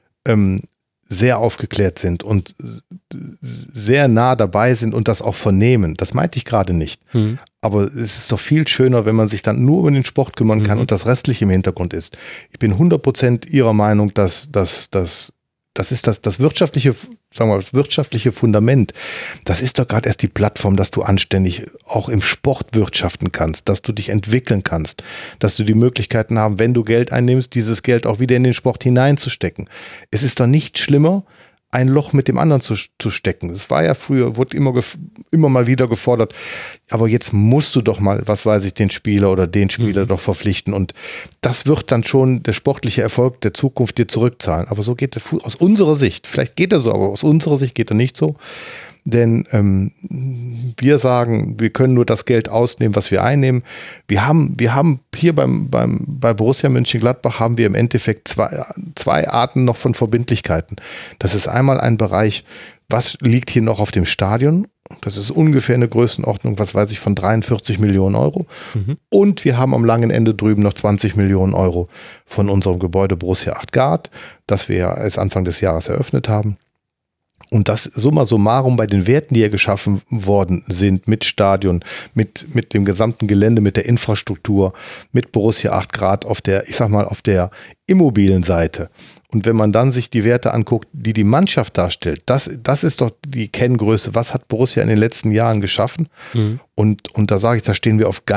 sehr aufgeklärt sind und sehr nah dabei sind und das auch vernehmen. Das meinte ich gerade nicht. Aber es ist doch viel schöner, wenn man sich dann nur um den Sport kümmern kann und das Restliche im Hintergrund ist. Ich bin 100% Ihrer Meinung, dass das ist das wirtschaftliche, sagen wir mal, das wirtschaftliche Fundament. Das ist doch gerade erst die Plattform, dass du anständig auch im Sport wirtschaften kannst, dass du dich entwickeln kannst, dass du die Möglichkeiten haben, wenn du Geld einnimmst, dieses Geld auch wieder in den Sport hineinzustecken. Es ist doch nicht schlimmer, ein Loch mit dem anderen zu stecken. Das war ja früher, wurde immer mal wieder gefordert, aber jetzt musst du doch mal, was weiß ich, den Spieler oder den Spieler doch verpflichten und das wird dann schon der sportliche Erfolg der Zukunft dir zurückzahlen. Aber so geht der aus unserer Sicht, vielleicht geht er so, aber aus unserer Sicht geht er nicht so. Denn wir sagen, wir können nur das Geld ausnehmen, was wir einnehmen. Wir haben hier bei Borussia Mönchengladbach haben wir im Endeffekt zwei Arten noch von Verbindlichkeiten. Das ist einmal ein Bereich, was liegt hier noch auf dem Stadion? Das ist ungefähr eine Größenordnung, was weiß ich, von 43 Millionen Euro. Und wir haben am langen Ende drüben noch 20 Millionen Euro von unserem Gebäude Borussia 8 Gard, das wir ja erst Anfang des Jahres eröffnet haben. Und das summa summarum bei den Werten, die ja geschaffen worden sind, mit Stadion, mit dem gesamten Gelände, mit der Infrastruktur, mit Borussia 8 Grad auf der, ich sag mal, auf der immobilen Seite. Und wenn man dann sich die Werte anguckt, die die Mannschaft darstellt, das ist doch die Kenngröße. Was hat Borussia in den letzten Jahren geschaffen? Und da sage ich, da stehen wir auf aus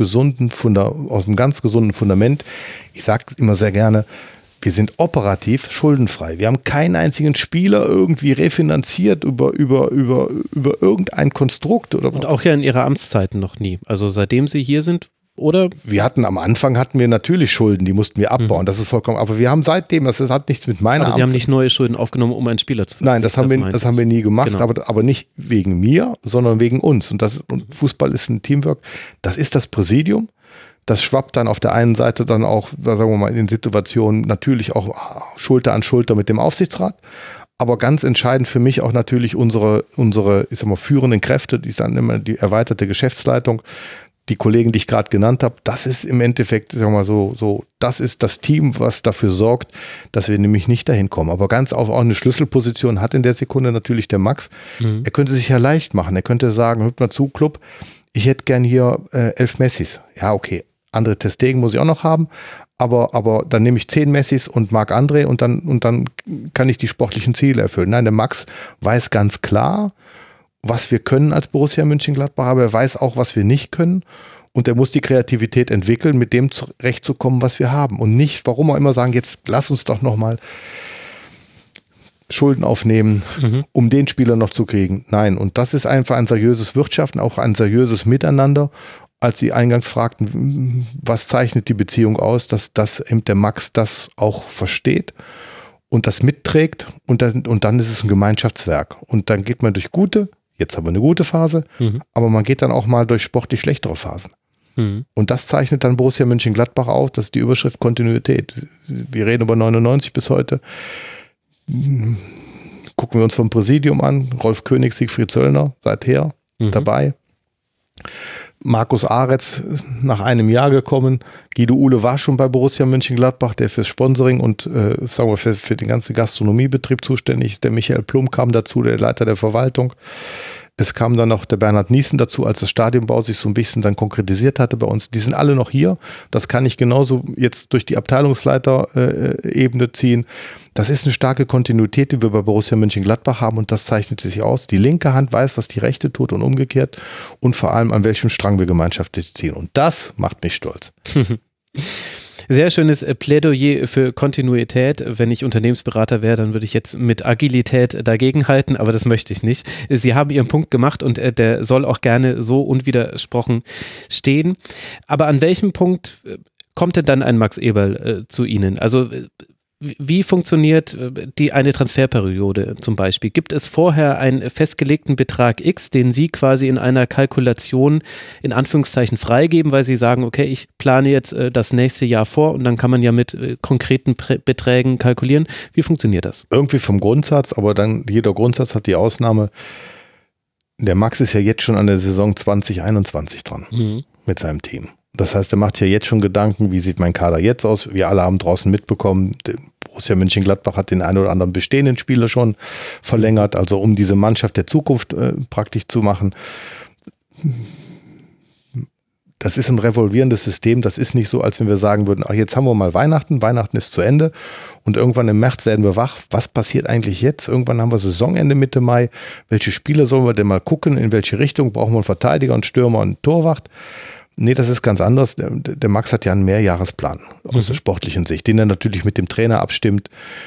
einem ganz gesunden Fundament. Ich sage immer sehr gerne, wir sind operativ schuldenfrei. Wir haben keinen einzigen Spieler irgendwie refinanziert über irgendein Konstrukt. Und auch ja in ihrer Amtszeiten noch nie. Also seitdem sie hier sind, oder? Am Anfang hatten wir natürlich Schulden, die mussten wir abbauen. Das ist vollkommen, aber wir haben seitdem, das hat nichts mit meiner Aber Sie haben nicht neue Schulden aufgenommen, um einen Spieler zu verpflichten. Nein, das haben wir nie gemacht, genau. aber nicht wegen mir, sondern wegen uns. Und Fußball ist ein Teamwork. Das ist das Präsidium. Das schwappt dann auf der einen Seite dann auch, sagen wir mal, in den Situationen natürlich auch Schulter an Schulter mit dem Aufsichtsrat. Aber ganz entscheidend für mich auch natürlich unsere, ich sag mal, führenden Kräfte, die ist dann immer die erweiterte Geschäftsleitung, die Kollegen, die ich gerade genannt habe. Das ist im Endeffekt, sagen wir mal so, das ist das Team, was dafür sorgt, dass wir nämlich nicht dahin kommen. Aber ganz auch eine Schlüsselposition hat in der Sekunde natürlich der Max. Er könnte sich ja leicht machen. Er könnte sagen, hört mal zu, Club, ich hätte gern hier 11 Messis. Ja, okay. Andre ter Stegen muss ich auch noch haben, aber dann nehme ich 10 Messis und Marc-André und dann kann ich die sportlichen Ziele erfüllen. Nein, der Max weiß ganz klar, was wir können als Borussia Mönchengladbach, aber er weiß auch, was wir nicht können und er muss die Kreativität entwickeln, mit dem zurechtzukommen, was wir haben und nicht, warum auch immer sagen, jetzt lass uns doch nochmal Schulden aufnehmen, um den Spieler noch zu kriegen. Nein, und das ist einfach ein seriöses Wirtschaften, auch ein seriöses Miteinander. Als Sie eingangs fragten, was zeichnet die Beziehung aus, dass eben der Max das auch versteht und das mitträgt und dann ist es ein Gemeinschaftswerk. Und dann geht man durch jetzt haben wir eine gute Phase, aber man geht dann auch mal durch sportlich schlechtere Phasen. Und das zeichnet dann Borussia Mönchengladbach aus, das ist die Überschrift Kontinuität. Wir reden über 99 bis heute. Gucken wir uns vom Präsidium an, Rolf König, Siegfried Zöllner, seither dabei. Markus Aretz nach einem Jahr gekommen. Guido Uhle war schon bei Borussia Mönchengladbach, der fürs Sponsoring und sagen wir für den ganzen Gastronomiebetrieb zuständig ist. Der Michael Plum kam dazu, der Leiter der Verwaltung. Es kam dann noch der Bernhard Niesen dazu, als das Stadionbau sich so ein bisschen dann konkretisiert hatte bei uns. Die sind alle noch hier. Das kann ich genauso jetzt durch die Abteilungsleiter-Ebene ziehen. Das ist eine starke Kontinuität, die wir bei Borussia Mönchengladbach haben und das zeichnet sich aus. Die linke Hand weiß, was die rechte tut und umgekehrt und vor allem an welchem Strang wir gemeinschaftlich ziehen. Und das macht mich stolz. Sehr schönes Plädoyer für Kontinuität. Wenn ich Unternehmensberater wäre, dann würde ich jetzt mit Agilität dagegenhalten, aber das möchte ich nicht. Sie haben Ihren Punkt gemacht und der soll auch gerne so unwidersprochen stehen. Aber an welchem Punkt kommt denn dann ein Max Eberl zu Ihnen? Also wie funktioniert eine Transferperiode zum Beispiel? Gibt es vorher einen festgelegten Betrag X, den Sie quasi in einer Kalkulation in Anführungszeichen freigeben, weil Sie sagen, okay, ich plane jetzt das nächste Jahr vor und dann kann man ja mit konkreten Beträgen kalkulieren. Wie funktioniert das? Irgendwie vom Grundsatz, aber dann jeder Grundsatz hat die Ausnahme. Der Max ist ja jetzt schon an der Saison 2021 dran mit seinem Team. Das heißt, er macht ja jetzt schon Gedanken, wie sieht mein Kader jetzt aus? Wir alle haben draußen mitbekommen, Borussia Mönchengladbach hat den einen oder anderen bestehenden Spieler schon verlängert, also um diese Mannschaft der Zukunft praktisch zu machen. Das ist ein revolvierendes System, das ist nicht so, als wenn wir sagen würden, ach, jetzt haben wir mal Weihnachten ist zu Ende und irgendwann im März werden wir wach. Was passiert eigentlich jetzt? Irgendwann haben wir Saisonende Mitte Mai. Welche Spieler sollen wir denn mal gucken? In welche Richtung? Brauchen wir einen Verteidiger, einen Stürmer, einen Torwart? Nee, das ist ganz anders. Der Max hat ja einen Mehrjahresplan aus der sportlichen Sicht, den er natürlich mit dem Trainer abstimmt,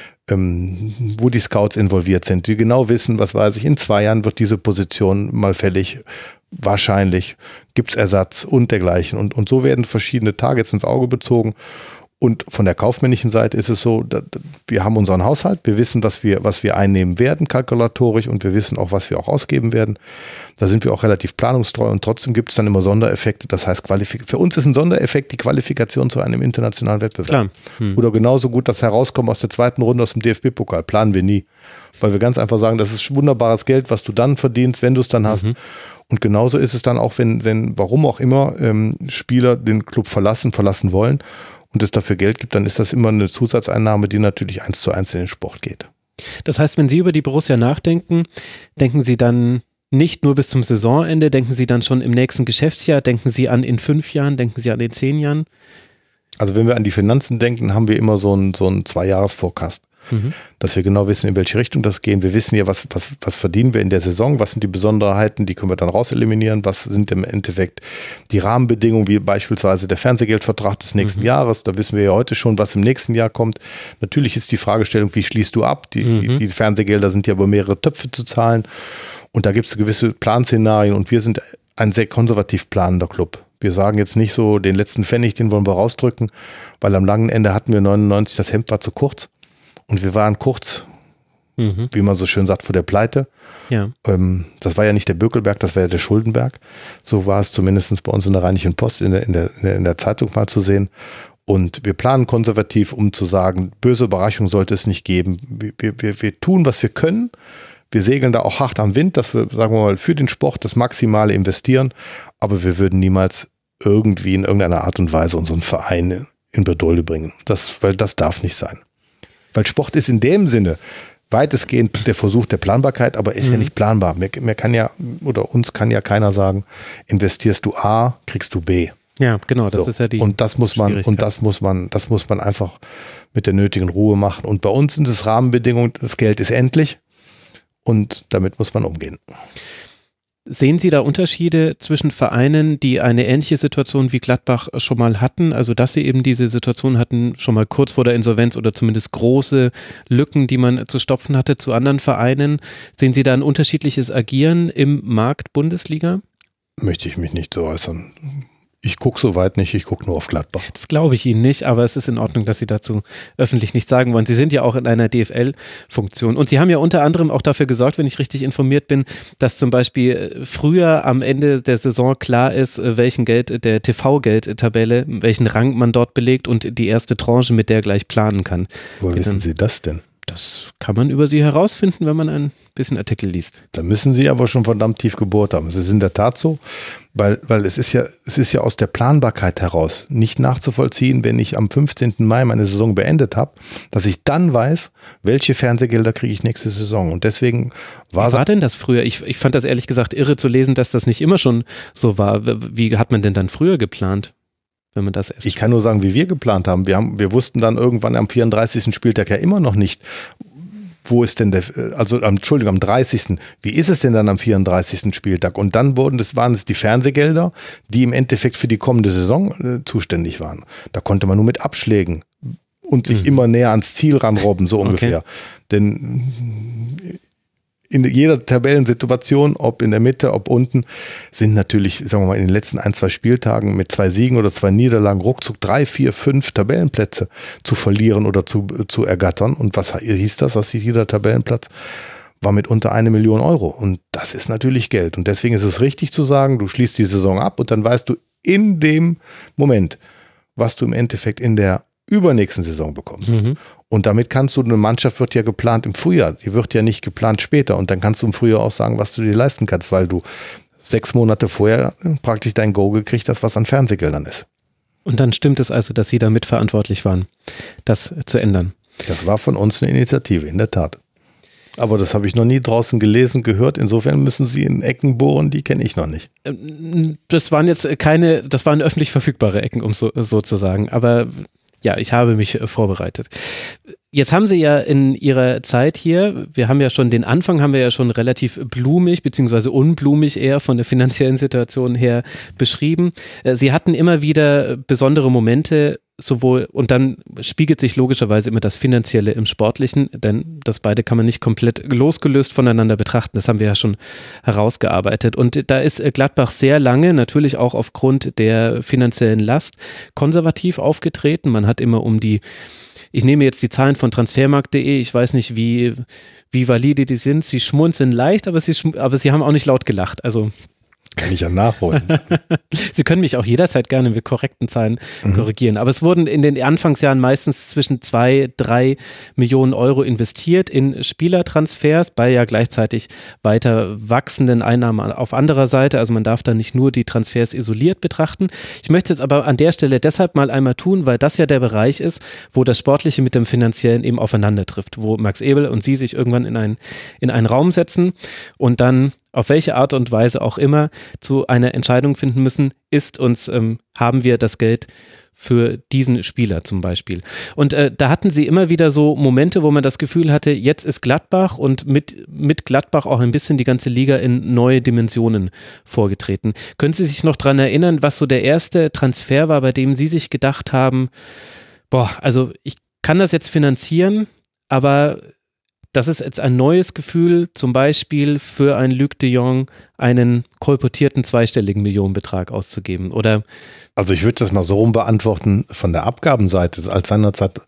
wo die Scouts involviert sind, die genau wissen, was weiß ich, in 2 Jahren wird diese Position mal fällig, wahrscheinlich gibt es Ersatz und dergleichen. Und so werden verschiedene Targets ins Auge bezogen. Und von der kaufmännischen Seite ist es so, wir haben unseren Haushalt, wir wissen, was wir einnehmen werden, kalkulatorisch, und wir wissen auch, was wir auch ausgeben werden. Da sind wir auch relativ planungstreu und trotzdem gibt es dann immer Sondereffekte. Das heißt, für uns ist ein Sondereffekt die Qualifikation zu einem internationalen Wettbewerb. Oder genauso gut das Herauskommen aus der 2. Runde aus dem DFB-Pokal. Planen wir nie. Weil wir ganz einfach sagen, das ist wunderbares Geld, was du dann verdienst, wenn du es dann hast. Und genauso ist es dann auch, wenn warum auch immer, Spieler den Club verlassen wollen und es dafür Geld gibt, dann ist das immer eine Zusatzeinnahme, die natürlich 1:1 in den Sport geht. Das heißt, wenn Sie über die Borussia nachdenken, denken Sie dann nicht nur bis zum Saisonende, denken Sie dann schon im nächsten Geschäftsjahr, denken Sie an in 5 Jahren, denken Sie an in 10 Jahren? Also wenn wir an die Finanzen denken, haben wir immer so einen 2-Jahres-Forecast. Dass wir genau wissen, in welche Richtung das gehen. Wir wissen ja, was verdienen wir in der Saison, was sind die Besonderheiten, die können wir dann raus eliminieren, was sind im Endeffekt die Rahmenbedingungen, wie beispielsweise der Fernsehgeldvertrag des nächsten Jahres. Da wissen wir ja heute schon, was im nächsten Jahr kommt. Natürlich ist die Fragestellung, wie schließt du ab? Die Fernsehgelder sind ja über mehrere Töpfe zu zahlen und da gibt es gewisse Planszenarien und wir sind ein sehr konservativ planender Club. Wir sagen jetzt nicht so, den letzten Pfennig, den wollen wir rausdrücken, weil am langen Ende hatten wir 99, das Hemd war zu kurz. Und wir waren kurz, wie man so schön sagt, vor der Pleite. Ja. Das war ja nicht der Bökelberg, das war ja der Schuldenberg. So war es zumindest bei uns in der Rheinischen Post in der Zeitung mal zu sehen. Und wir planen konservativ, um zu sagen, böse Überraschung sollte es nicht geben. Wir tun, was wir können. Wir segeln da auch hart am Wind, dass wir, sagen wir mal, für den Sport das Maximale investieren. Aber wir würden niemals irgendwie in irgendeiner Art und Weise unseren Verein in Bedulde bringen. Weil das darf nicht sein. Weil Sport ist in dem Sinne weitestgehend der Versuch der Planbarkeit, aber ist ja nicht planbar. Mir kann ja, oder uns kann ja keiner sagen, investierst du A, kriegst du B. Ja, genau, das ist ja die und das muss man einfach mit der nötigen Ruhe machen. Und bei uns sind es Rahmenbedingungen, das Geld ist endlich und damit muss man umgehen. Sehen Sie da Unterschiede zwischen Vereinen, die eine ähnliche Situation wie Gladbach schon mal hatten, also dass sie eben diese Situation hatten, schon mal kurz vor der Insolvenz oder zumindest große Lücken, die man zu stopfen hatte, zu anderen Vereinen? Sehen Sie da ein unterschiedliches Agieren im Markt Bundesliga? Möchte ich mich nicht so äußern. Ich gucke so weit nicht, ich gucke nur auf Gladbach. Das glaube ich Ihnen nicht, aber es ist in Ordnung, dass Sie dazu öffentlich nichts sagen wollen. Sie sind ja auch in einer DFL-Funktion und Sie haben ja unter anderem auch dafür gesorgt, wenn ich richtig informiert bin, dass zum Beispiel früher am Ende der Saison klar ist, welchen Geld der TV-Geldtabelle, welchen Rang man dort belegt und die erste Tranche mit der gleich planen kann. Woher wissen Sie das denn? Das kann man über sie herausfinden, wenn man ein bisschen Artikel liest. Da müssen sie aber schon verdammt tief gebohrt haben. Es ist in der Tat so, weil es ist ja aus der Planbarkeit heraus nicht nachzuvollziehen, wenn ich am 15. Mai meine Saison beendet habe, dass ich dann weiß, welche Fernsehgelder kriege ich nächste Saison. Und deswegen Wie war denn das früher? Ich fand das ehrlich gesagt irre zu lesen, dass das nicht immer schon so war. Wie hat man denn dann früher geplant? Wenn man das Ich kann nur sagen, wie wir geplant haben. Wir wussten dann irgendwann am 34. Spieltag ja immer noch nicht, wo ist denn am 30. Wie ist es denn dann am 34. Spieltag? Und dann waren es die Fernsehgelder, die im Endeffekt für die kommende Saison zuständig waren. Da konnte man nur mit Abschlägen und sich immer näher ans Ziel ranrobben, so ungefähr. Okay. Denn in jeder Tabellensituation, ob in der Mitte, ob unten, sind natürlich, sagen wir mal, in den letzten 1-2 Spieltagen mit 2 Siegen oder 2 Niederlagen ruckzuck 3, 4, 5 Tabellenplätze zu verlieren oder zu ergattern. Und was hieß das? Dass jeder Tabellenplatz war mit unter 1 Million Euro. Und das ist natürlich Geld. Und deswegen ist es richtig zu sagen, du schließt die Saison ab und dann weißt du in dem Moment, was du im Endeffekt in der übernächsten Saison bekommst. Und damit kannst du, eine Mannschaft wird ja geplant im Frühjahr, die wird ja nicht geplant später und dann kannst du im Frühjahr auch sagen, was du dir leisten kannst, weil du 6 Monate vorher praktisch dein Go gekriegt hast, was an Fernsehgeldern ist. Und dann stimmt es also, dass Sie da mitverantwortlich waren, das zu ändern. Das war von uns eine Initiative, in der Tat. Aber das habe ich noch nie draußen gelesen, gehört. Insofern müssen Sie in Ecken bohren, die kenne ich noch nicht. Das waren öffentlich verfügbare Ecken, um so zu sagen. Aber ja, ich habe mich vorbereitet. Jetzt haben Sie ja in Ihrer Zeit hier, den Anfang haben wir ja schon relativ blumig beziehungsweise unblumig eher von der finanziellen Situation her beschrieben. Sie hatten immer wieder besondere Momente, und dann spiegelt sich logischerweise immer das Finanzielle im Sportlichen, denn das beide kann man nicht komplett losgelöst voneinander betrachten, das haben wir ja schon herausgearbeitet. Und da ist Gladbach sehr lange, natürlich auch aufgrund der finanziellen Last, konservativ aufgetreten. Man hat immer ich nehme jetzt die Zahlen von transfermarkt.de, ich weiß nicht, wie valide die sind, sie schmunzeln leicht, aber sie haben auch nicht laut gelacht, also kann ich ja nachholen. Sie können mich auch jederzeit gerne mit korrekten Zahlen korrigieren. Aber es wurden in den Anfangsjahren meistens zwischen 2-3 Millionen Euro investiert in Spielertransfers bei ja gleichzeitig weiter wachsenden Einnahmen auf anderer Seite. Also man darf da nicht nur die Transfers isoliert betrachten. Ich möchte es aber an der Stelle deshalb mal einmal tun, weil das ja der Bereich ist, wo das Sportliche mit dem Finanziellen eben aufeinander trifft, wo Max Ebel und Sie sich irgendwann in einen Raum setzen und dann auf welche Art und Weise auch immer zu einer Entscheidung finden müssen, haben wir das Geld für diesen Spieler zum Beispiel. Und da hatten Sie immer wieder so Momente, wo man das Gefühl hatte, jetzt ist Gladbach und mit Gladbach auch ein bisschen die ganze Liga in neue Dimensionen vorgetreten. Können Sie sich noch daran erinnern, was so der erste Transfer war, bei dem Sie sich gedacht haben, also ich kann das jetzt finanzieren, aber das ist jetzt ein neues Gefühl, zum Beispiel für einen Luc de Jong einen kolportierten zweistelligen Millionenbetrag auszugeben, oder? Also ich würde das mal so rum beantworten, von der Abgabenseite, als seinerzeit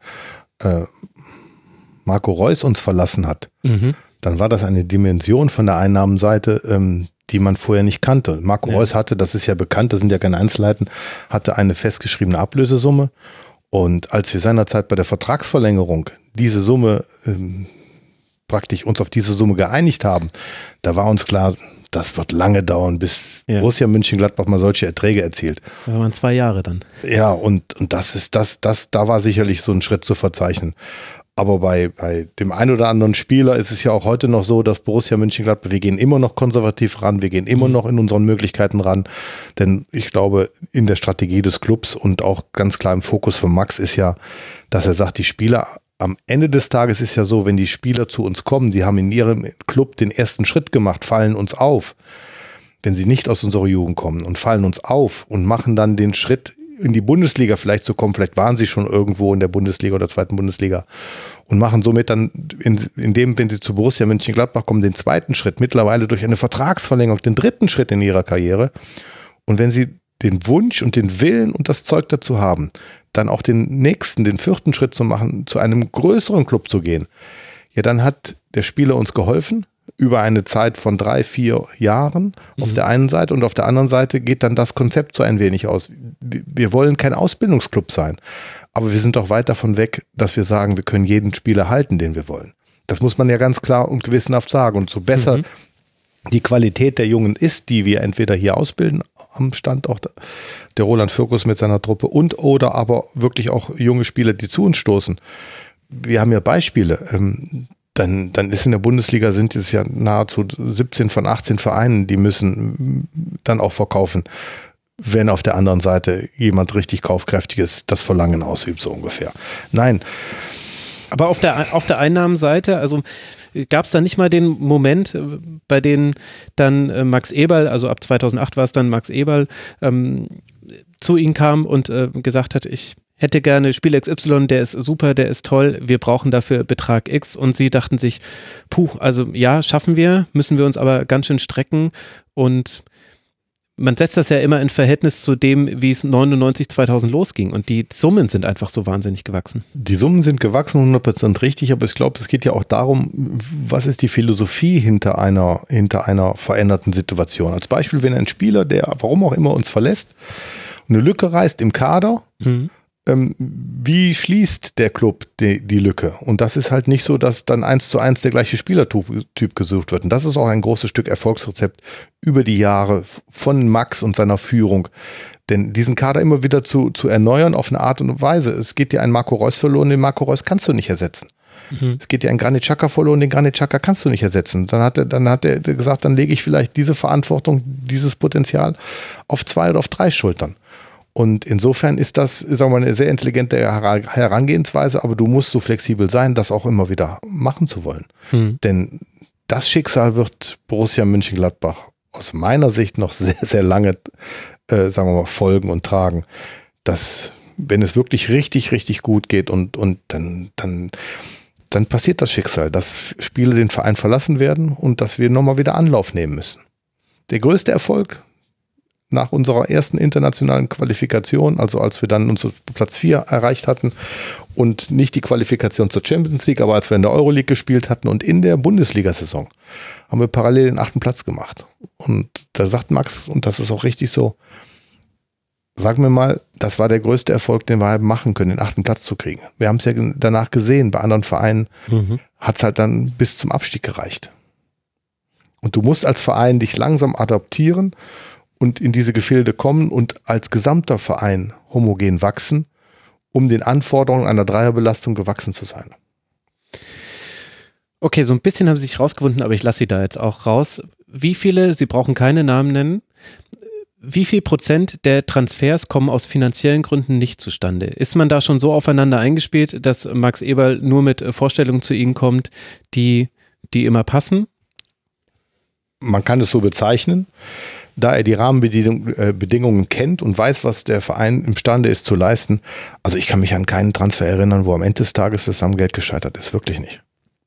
Marco Reus uns verlassen hat, dann war das eine Dimension von der Einnahmenseite, die man vorher nicht kannte. Marco Reus hatte, das ist ja bekannt, das sind ja keine Einzelheiten, hatte eine festgeschriebene Ablösesumme und als wir seinerzeit bei der Vertragsverlängerung diese Summe praktisch uns auf diese Summe geeinigt haben, da war uns klar, das wird lange dauern, bis Borussia Mönchengladbach mal solche Erträge erzielt. Da waren 2 Jahre dann. Ja, und da war sicherlich so ein Schritt zu verzeichnen. Aber bei dem einen oder anderen Spieler ist es ja auch heute noch so, dass Borussia Mönchengladbach, wir gehen immer noch konservativ ran, wir gehen immer noch in unseren Möglichkeiten ran, denn ich glaube, in der Strategie des Clubs und auch ganz klar im Fokus von Max ist ja, dass er sagt, die Spieler am Ende des Tages ist ja so, wenn die Spieler zu uns kommen, sie haben in ihrem Club den ersten Schritt gemacht, fallen uns auf, wenn sie nicht aus unserer Jugend kommen und fallen uns auf und machen dann den Schritt in die Bundesliga vielleicht zu kommen, vielleicht waren sie schon irgendwo in der Bundesliga oder zweiten Bundesliga und machen somit dann, wenn sie zu Borussia Mönchengladbach kommen, den zweiten Schritt, mittlerweile durch eine Vertragsverlängerung, den dritten Schritt in ihrer Karriere. Und wenn sie den Wunsch und den Willen und das Zeug dazu haben, dann auch den 4. Schritt zu machen, zu einem größeren Club zu gehen, ja, dann hat der Spieler uns geholfen, über eine Zeit von 3-4 Jahren auf der einen Seite und auf der anderen Seite geht dann das Konzept so ein wenig aus. Wir wollen kein Ausbildungsclub sein, aber wir sind doch weit davon weg, dass wir sagen, wir können jeden Spieler halten, den wir wollen. Das muss man ja ganz klar und gewissenhaft sagen. Und so besser die Qualität der Jungen ist, die wir entweder hier ausbilden am Standort der Roland Fürkus mit seiner Truppe und oder aber wirklich auch junge Spieler, die zu uns stoßen. Wir haben ja Beispiele. Dann ist in der Bundesliga sind es ja nahezu 17 von 18 Vereinen, die müssen dann auch verkaufen, wenn auf der anderen Seite jemand richtig Kaufkräftiges das Verlangen ausübt, so ungefähr. Nein. Aber auf der Einnahmenseite, also gab es da nicht mal den Moment, bei dem dann Max Eberl, also ab 2008 war es dann Max Eberl, zu Ihnen kam und gesagt hat, ich hätte gerne Spieler XY, der ist super, der ist toll, wir brauchen dafür Betrag X und Sie dachten sich, also ja, schaffen wir, müssen wir uns aber ganz schön strecken und man setzt das ja immer in Verhältnis zu dem, wie es 99, 2000 losging und die Summen sind einfach so wahnsinnig gewachsen. Die Summen sind gewachsen, 100% richtig, aber ich glaube, es geht ja auch darum, was ist die Philosophie hinter einer veränderten Situation. Als Beispiel, wenn ein Spieler, der warum auch immer uns verlässt, eine Lücke reißt im Kader, wie schließt der Club die Lücke? Und das ist halt nicht so, dass dann 1:1 der gleiche Spielertyp gesucht wird. Und das ist auch ein großes Stück Erfolgsrezept über die Jahre von Max und seiner Führung. Denn diesen Kader immer wieder zu erneuern auf eine Art und Weise. Es geht dir ein Marco Reus verloren, den Marco Reus kannst du nicht ersetzen. Es geht dir ein Granit Xhaka verloren, den Granit Xhaka kannst du nicht ersetzen. Dann hat er gesagt, dann lege ich vielleicht diese Verantwortung, dieses Potenzial auf 2 oder auf 3 Schultern. Und insofern ist das, sagen wir mal, eine sehr intelligente Herangehensweise, aber du musst so flexibel sein, das auch immer wieder machen zu wollen. Denn das Schicksal wird Borussia Mönchengladbach aus meiner Sicht noch sehr, sehr lange, sagen wir mal, folgen und tragen. Dass, wenn es wirklich richtig, richtig gut geht und dann passiert das Schicksal, dass Spieler den Verein verlassen werden und dass wir nochmal wieder Anlauf nehmen müssen. Der größte Erfolg nach unserer ersten internationalen Qualifikation, also als wir dann unseren Platz 4 erreicht hatten und nicht die Qualifikation zur Champions League, aber als wir in der Euroleague gespielt hatten und in der Bundesliga-Saison, haben wir parallel den 8. Platz gemacht. Und da sagt Max, und das ist auch richtig so, sagen wir mal, das war der größte Erfolg, den wir machen können, den 8. Platz zu kriegen. Wir haben es ja danach gesehen, bei anderen Vereinen hat es halt dann bis zum Abstieg gereicht. Und du musst als Verein dich langsam adaptieren und in diese Gefilde kommen und als gesamter Verein homogen wachsen, um den Anforderungen einer Dreierbelastung gewachsen zu sein. Okay, so ein bisschen haben Sie sich rausgewunden, aber ich lasse Sie da jetzt auch raus. Wie viele, Sie brauchen keine Namen nennen, wie viel % der Transfers kommen aus finanziellen Gründen nicht zustande? Ist man da schon so aufeinander eingespielt, dass Max Eberl nur mit Vorstellungen zu Ihnen kommt, die immer passen? Man kann es so bezeichnen. Da er die Rahmenbedingungen kennt und weiß, was der Verein imstande ist zu leisten. Also ich kann mich an keinen Transfer erinnern, wo am Ende des Tages das am Geld gescheitert ist. Wirklich nicht.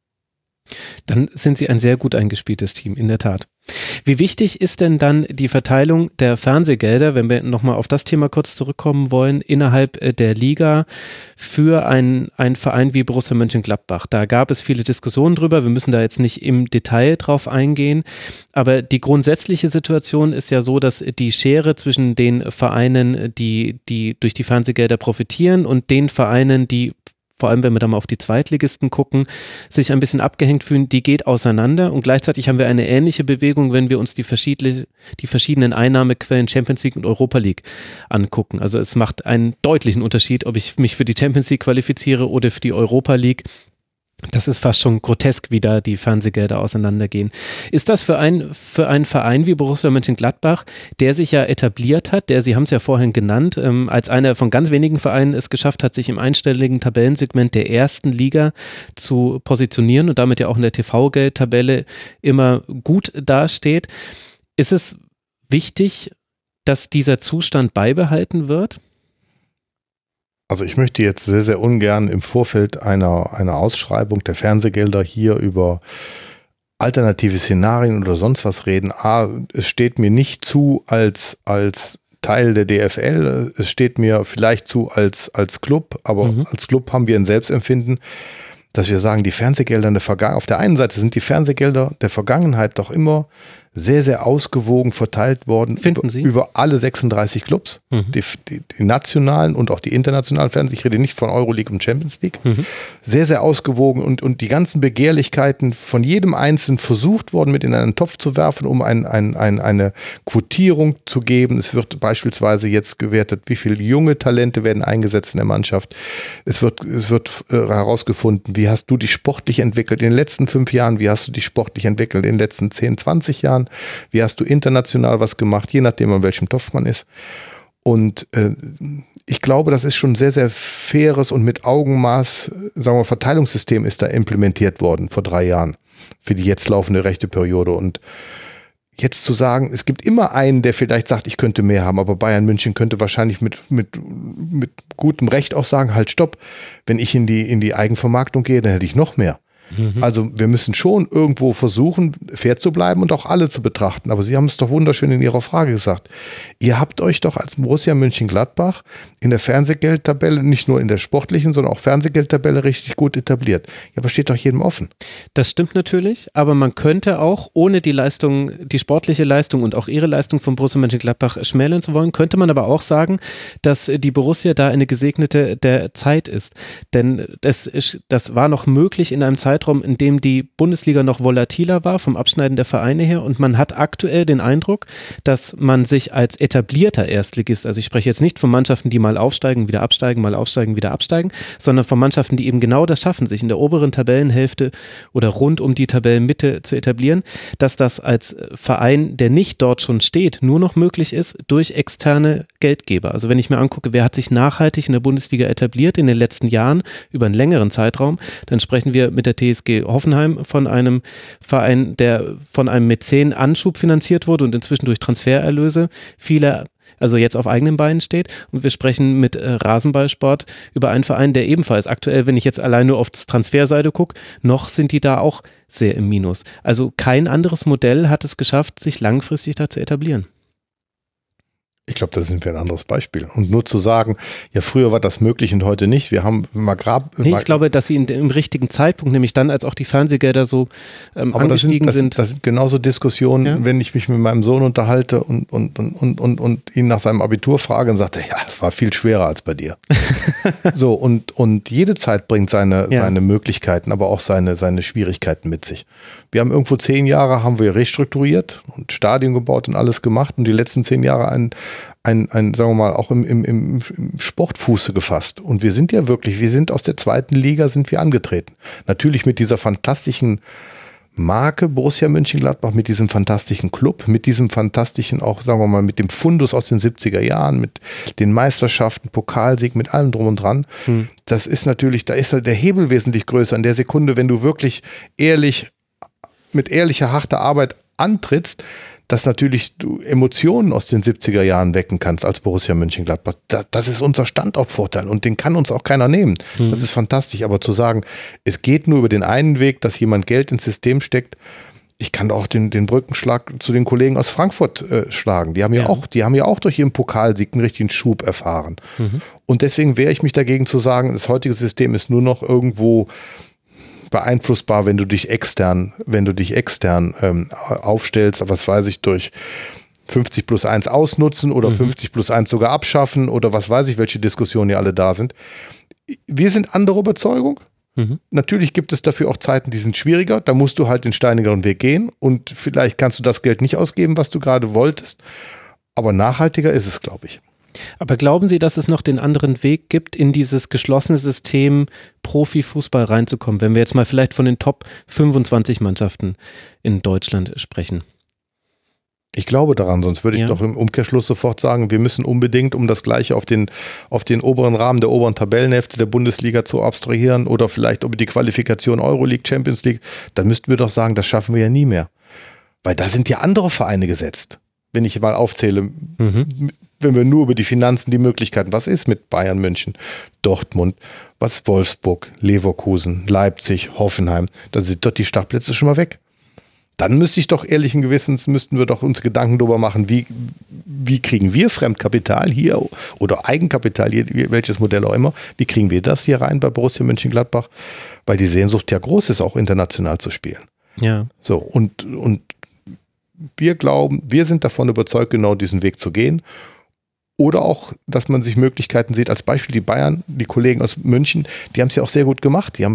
Dann sind Sie ein sehr gut eingespieltes Team, in der Tat. Wie wichtig ist denn dann die Verteilung der Fernsehgelder, wenn wir nochmal auf das Thema kurz zurückkommen wollen, innerhalb der Liga für einen Verein wie Borussia Mönchengladbach? Da gab es viele Diskussionen drüber, wir müssen da jetzt nicht im Detail drauf eingehen, aber die grundsätzliche Situation ist ja so, dass die Schere zwischen den Vereinen, die durch die Fernsehgelder profitieren und den Vereinen, die vor allem wenn wir da mal auf die Zweitligisten gucken, sich ein bisschen abgehängt fühlen, die geht auseinander und gleichzeitig haben wir eine ähnliche Bewegung, wenn wir uns die verschiedenen Einnahmequellen Champions League und Europa League angucken. Also es macht einen deutlichen Unterschied, ob ich mich für die Champions League qualifiziere oder für die Europa League. Das ist fast schon grotesk, wie da die Fernsehgelder auseinandergehen. Ist das für einen Verein wie Borussia Mönchengladbach, der sich ja etabliert hat, der, Sie haben es ja vorhin genannt, als einer von ganz wenigen Vereinen es geschafft hat, sich im einstelligen Tabellensegment der ersten Liga zu positionieren und damit ja auch in der TV-Geldtabelle immer gut dasteht. Ist es wichtig, dass dieser Zustand beibehalten wird? Also ich möchte jetzt sehr, sehr ungern im Vorfeld einer Ausschreibung der Fernsehgelder hier über alternative Szenarien oder sonst was reden. Es steht mir nicht zu als Teil der DFL, es steht mir vielleicht zu als Club, aber als Club haben wir ein Selbstempfinden. dass wir sagen, die Fernsehgelder auf der einen Seite sind die Fernsehgelder der Vergangenheit doch immer sehr, sehr ausgewogen verteilt worden über alle 36 Clubs, die nationalen und auch die internationalen Fernsehen. Ich rede nicht von Euroleague und Champions League. Sehr, sehr ausgewogen und die ganzen Begehrlichkeiten von jedem Einzelnen versucht worden, mit in einen Topf zu werfen, um eine Quotierung zu geben. Es wird beispielsweise jetzt gewertet, wie viele junge Talente werden eingesetzt in der Mannschaft. Es wird herausgefunden, wie hast du dich sportlich entwickelt in den letzten 5 Jahren, wie hast du dich sportlich entwickelt in den letzten 10, 20 Jahren. Wie hast du international was gemacht, je nachdem, an welchem Topf man ist. Und ich glaube, das ist schon ein sehr, sehr faires und mit Augenmaß, sagen wir, Verteilungssystem ist da implementiert worden vor 3 Jahren für die jetzt laufende rechte Periode. Und jetzt zu sagen, es gibt immer einen, der vielleicht sagt, ich könnte mehr haben, aber Bayern München könnte wahrscheinlich mit gutem Recht auch sagen, halt stopp, wenn ich in die Eigenvermarktung gehe, dann hätte ich noch mehr. Also wir müssen schon irgendwo versuchen, fair zu bleiben und auch alle zu betrachten. Aber Sie haben es doch wunderschön in Ihrer Frage gesagt. Ihr habt euch doch als Borussia Mönchengladbach in der Fernsehgeldtabelle, nicht nur in der sportlichen, sondern auch Fernsehgeldtabelle richtig gut etabliert. Ja, aber steht doch jedem offen. Das stimmt natürlich, aber man könnte auch, ohne die Leistung, die sportliche Leistung und auch ihre Leistung von Borussia Mönchengladbach schmälern zu wollen, könnte man aber auch sagen, dass die Borussia da eine Gesegnete der Zeit ist. Denn das war noch möglich in einem Zeitraum, in dem die Bundesliga noch volatiler war, vom Abschneiden der Vereine her, und man hat aktuell den Eindruck, dass man sich als etablierter Erstligist, also ich spreche jetzt nicht von Mannschaften, die mal aufsteigen, wieder absteigen, mal aufsteigen, wieder absteigen, sondern von Mannschaften, die eben genau das schaffen, sich in der oberen Tabellenhälfte oder rund um die Tabellenmitte zu etablieren, dass das als Verein, der nicht dort schon steht, nur noch möglich ist durch externe Geldgeber. Also wenn ich mir angucke, wer hat sich nachhaltig in der Bundesliga etabliert in den letzten Jahren über einen längeren Zeitraum, dann sprechen wir mit der TSG Hoffenheim von einem Verein, der von einem Mäzen Anschub finanziert wurde und inzwischen durch Transfererlöse also jetzt auf eigenen Beinen steht. Und wir sprechen mit Rasenballsport über einen Verein, der ebenfalls aktuell, wenn ich jetzt allein nur auf das Transferseite gucke, noch sind die da auch sehr im Minus. Also kein anderes Modell hat es geschafft, sich langfristig da zu etablieren. Ich glaube, das sind wir ein anderes Beispiel. Und nur zu sagen, ja, früher war das möglich und heute nicht. Wir haben ich glaube, dass sie im richtigen Zeitpunkt, nämlich dann, als auch die Fernsehgelder so angestiegen sind. Das sind genauso Diskussionen, ja? Wenn ich mich mit meinem Sohn unterhalte und ihn nach seinem Abitur frage und sagt, ja, es war viel schwerer als bei dir. So, und jede Zeit bringt seine Möglichkeiten, aber auch seine Schwierigkeiten mit sich. Wir haben irgendwo 10 Jahre haben wir restrukturiert und Stadion gebaut und alles gemacht und die letzten 10 Jahre ein sagen wir mal, auch im Sportfuße gefasst. Und wir sind aus der 2. Liga sind wir angetreten. Natürlich mit dieser fantastischen Marke Borussia Mönchengladbach, mit diesem fantastischen Club, mit diesem fantastischen auch, sagen wir mal, mit dem Fundus aus den 70er Jahren, mit den Meisterschaften, Pokalsieg, mit allem drum und dran. Das ist natürlich, da ist der Hebel wesentlich größer. In der Sekunde, wenn du wirklich mit ehrlicher, harter Arbeit antrittst, dass natürlich du Emotionen aus den 70er Jahren wecken kannst als Borussia Mönchengladbach. Das ist unser Standortvorteil und den kann uns auch keiner nehmen. Das ist fantastisch. Aber zu sagen, es geht nur über den einen Weg, dass jemand Geld ins System steckt, ich kann auch den Brückenschlag zu den Kollegen aus Frankfurt schlagen. Die haben ja auch durch ihren Pokalsieg einen richtigen Schub erfahren. Und deswegen wehre ich mich dagegen zu sagen, das heutige System ist nur noch irgendwo beeinflussbar, wenn du dich extern aufstellst, was weiß ich, durch 50+1 ausnutzen oder 50+1 sogar abschaffen oder was weiß ich, welche Diskussionen hier alle da sind. Wir sind anderer Überzeugung. Natürlich gibt es dafür auch Zeiten, die sind schwieriger. Da musst du halt den steinigeren Weg gehen und vielleicht kannst du das Geld nicht ausgeben, was du gerade wolltest. Aber nachhaltiger ist es, glaube ich. Aber glauben Sie, dass es noch den anderen Weg gibt, in dieses geschlossene System Profifußball reinzukommen, wenn wir jetzt mal vielleicht von den Top 25 Mannschaften in Deutschland sprechen? Ich glaube daran, sonst würde ich doch im Umkehrschluss sofort sagen, wir müssen unbedingt, um das Gleiche auf den oberen Rahmen der oberen Tabellenhälfte der Bundesliga zu abstrahieren oder vielleicht über die Qualifikation Euroleague, Champions League, dann müssten wir doch sagen, das schaffen wir ja nie mehr. Weil da sind ja andere Vereine gesetzt. Wenn ich mal aufzähle, wenn wir nur über die Finanzen, die Möglichkeiten, was ist mit Bayern München, Dortmund, was ist Wolfsburg, Leverkusen, Leipzig, Hoffenheim, dann sind doch die Startplätze schon mal weg. Dann müssten wir doch uns Gedanken darüber machen, wie wie kriegen wir Fremdkapital hier oder Eigenkapital, welches Modell auch immer, wie kriegen wir das hier rein bei Borussia Mönchengladbach? Weil die Sehnsucht ja groß ist, auch international zu spielen. Ja. So, und wir glauben, wir sind davon überzeugt, genau diesen Weg zu gehen. Oder auch, dass man sich Möglichkeiten sieht, als Beispiel die Bayern, die Kollegen aus München, die haben es ja auch sehr gut gemacht. Die haben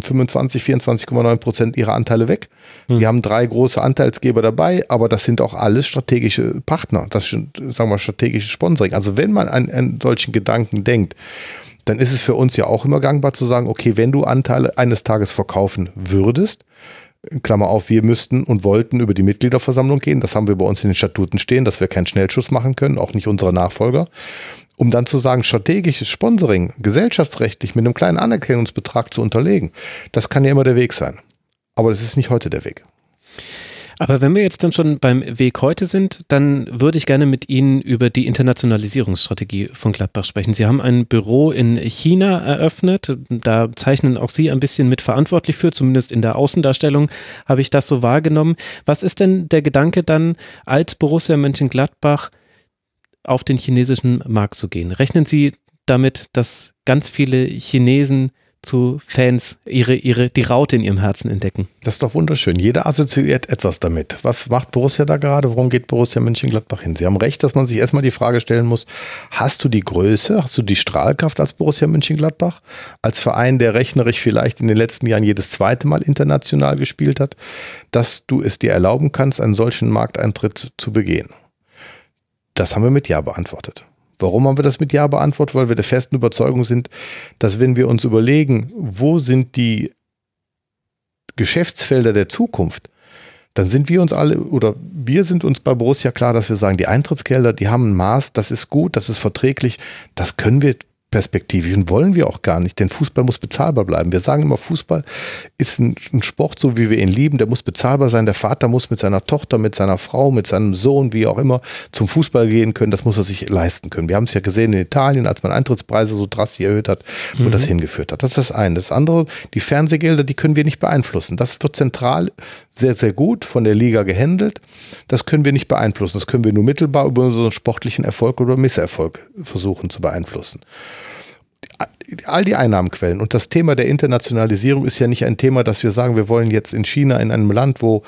24,9% ihrer Anteile weg. Die haben 3 große Anteilsgeber dabei, aber das sind auch alles strategische Partner. Das sind, sagen wir, strategische Sponsoring. Also wenn man an solchen Gedanken denkt, dann ist es für uns ja auch immer gangbar zu sagen, okay, wenn du Anteile eines Tages verkaufen würdest, Klammer auf, wir müssten und wollten über die Mitgliederversammlung gehen. Das haben wir bei uns in den Statuten stehen, dass wir keinen Schnellschuss machen können, auch nicht unsere Nachfolger. Um dann zu sagen, strategisches Sponsoring, gesellschaftsrechtlich mit einem kleinen Anerkennungsbetrag zu unterlegen, das kann ja immer der Weg sein. Aber das ist nicht heute der Weg. Aber wenn wir jetzt dann schon beim Weg heute sind, dann würde ich gerne mit Ihnen über die Internationalisierungsstrategie von Gladbach sprechen. Sie haben ein Büro in China eröffnet, da zeichnen auch Sie ein bisschen mit verantwortlich für, zumindest in der Außendarstellung habe ich das so wahrgenommen. Was ist denn der Gedanke dann, als Borussia Mönchengladbach auf den chinesischen Markt zu gehen? Rechnen Sie damit, dass ganz viele Chinesen zu Fans die Raute in ihrem Herzen entdecken? Das ist doch wunderschön. Jeder assoziiert etwas damit. Was macht Borussia da gerade? Worum geht Borussia Mönchengladbach hin? Sie haben recht, dass man sich erstmal die Frage stellen muss, hast du die Größe, hast du die Strahlkraft als Borussia Mönchengladbach? Als Verein, der rechnerisch vielleicht in den letzten Jahren jedes zweite Mal international gespielt hat, dass du es dir erlauben kannst, einen solchen Markteintritt zu begehen? Das haben wir mit Ja beantwortet. Warum haben wir das mit Ja beantwortet? Weil wir der festen Überzeugung sind, dass wenn wir uns überlegen, wo sind die Geschäftsfelder der Zukunft, dann sind wir uns alle, oder wir sind uns bei Borussia klar, dass wir sagen, die Eintrittsgelder, die haben ein Maß, das ist gut, das ist verträglich, das können wir perspektivisch und wollen wir auch gar nicht, denn Fußball muss bezahlbar bleiben. Wir sagen immer, Fußball ist ein Sport, so wie wir ihn lieben, der muss bezahlbar sein. Der Vater muss mit seiner Tochter, mit seiner Frau, mit seinem Sohn, wie auch immer, zum Fußball gehen können. Das muss er sich leisten können. Wir haben es ja gesehen in Italien, als man Eintrittspreise so drastisch erhöht hat, wo das hingeführt hat. Das ist das eine. Das andere, die Fernsehgelder, die können wir nicht beeinflussen. Das wird zentral sehr, sehr gut von der Liga gehandelt. Das können wir nicht beeinflussen. Das können wir nur mittelbar über unseren sportlichen Erfolg oder Misserfolg versuchen zu beeinflussen. All die Einnahmenquellen und das Thema der Internationalisierung ist ja nicht ein Thema, dass wir sagen, wir wollen jetzt in China, in einem Land, wo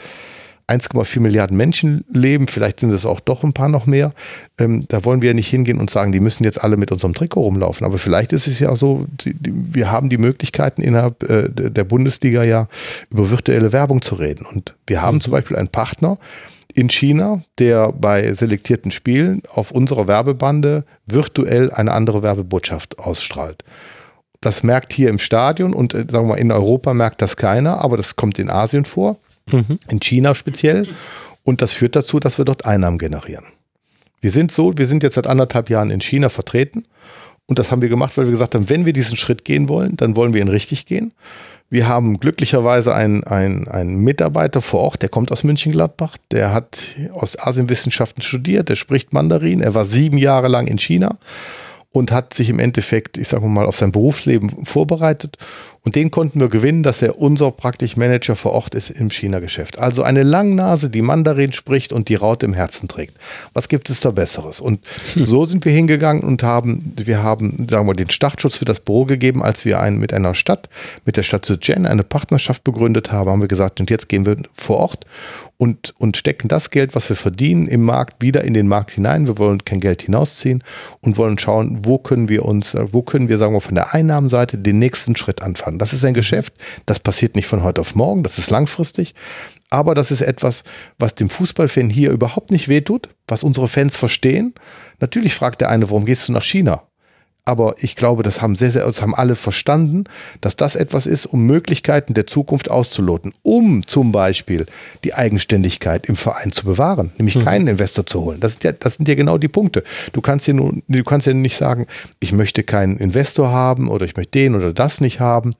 1,4 Milliarden Menschen leben, vielleicht sind es auch doch ein paar noch mehr, da wollen wir ja nicht hingehen und sagen, die müssen jetzt alle mit unserem Trikot rumlaufen, aber vielleicht ist es ja so, wir haben die Möglichkeiten innerhalb der Bundesliga ja über virtuelle Werbung zu reden und wir haben zum Beispiel einen Partner in China, der bei selektierten Spielen auf unserer Werbebande virtuell eine andere Werbebotschaft ausstrahlt. Das merkt hier im Stadion und sagen wir mal, in Europa merkt das keiner, aber das kommt in Asien vor, in China speziell und das führt dazu, dass wir dort Einnahmen generieren. Wir sind jetzt seit 1,5 Jahren in China vertreten und das haben wir gemacht, weil wir gesagt haben, wenn wir diesen Schritt gehen wollen, dann wollen wir ihn richtig gehen. Wir haben glücklicherweise einen Mitarbeiter vor Ort, der kommt aus Mönchengladbach, der hat aus Asienwissenschaften studiert, der spricht Mandarin, er war 7 Jahre lang in China und hat sich im Endeffekt, ich sage mal, auf sein Berufsleben vorbereitet und den konnten wir gewinnen, dass er unser praktisch Manager vor Ort ist im China-Geschäft. Also eine Langnase, die Mandarin spricht und die Raute im Herzen trägt. Was gibt es da Besseres? Und so sind wir hingegangen und haben, sagen wir, den Startschutz für das Büro gegeben, als wir mit der Stadt Zhejiang eine Partnerschaft begründet haben, haben wir gesagt, und jetzt gehen wir vor Ort und stecken das Geld, was wir verdienen im Markt, wieder in den Markt hinein. Wir wollen kein Geld hinausziehen und wollen schauen, wo können wir, sagen wir, von der Einnahmenseite den nächsten Schritt anfangen. Das ist ein Geschäft, das passiert nicht von heute auf morgen, das ist langfristig, aber das ist etwas, was dem Fußballfan hier überhaupt nicht wehtut, was unsere Fans verstehen. Natürlich fragt der eine, warum gehst du nach China? Aber ich glaube, das haben alle verstanden, dass das etwas ist, um Möglichkeiten der Zukunft auszuloten, um zum Beispiel die Eigenständigkeit im Verein zu bewahren, nämlich keinen Investor zu holen. Das sind ja genau die Punkte. Du kannst ja nicht sagen, ich möchte keinen Investor haben oder ich möchte den oder das nicht haben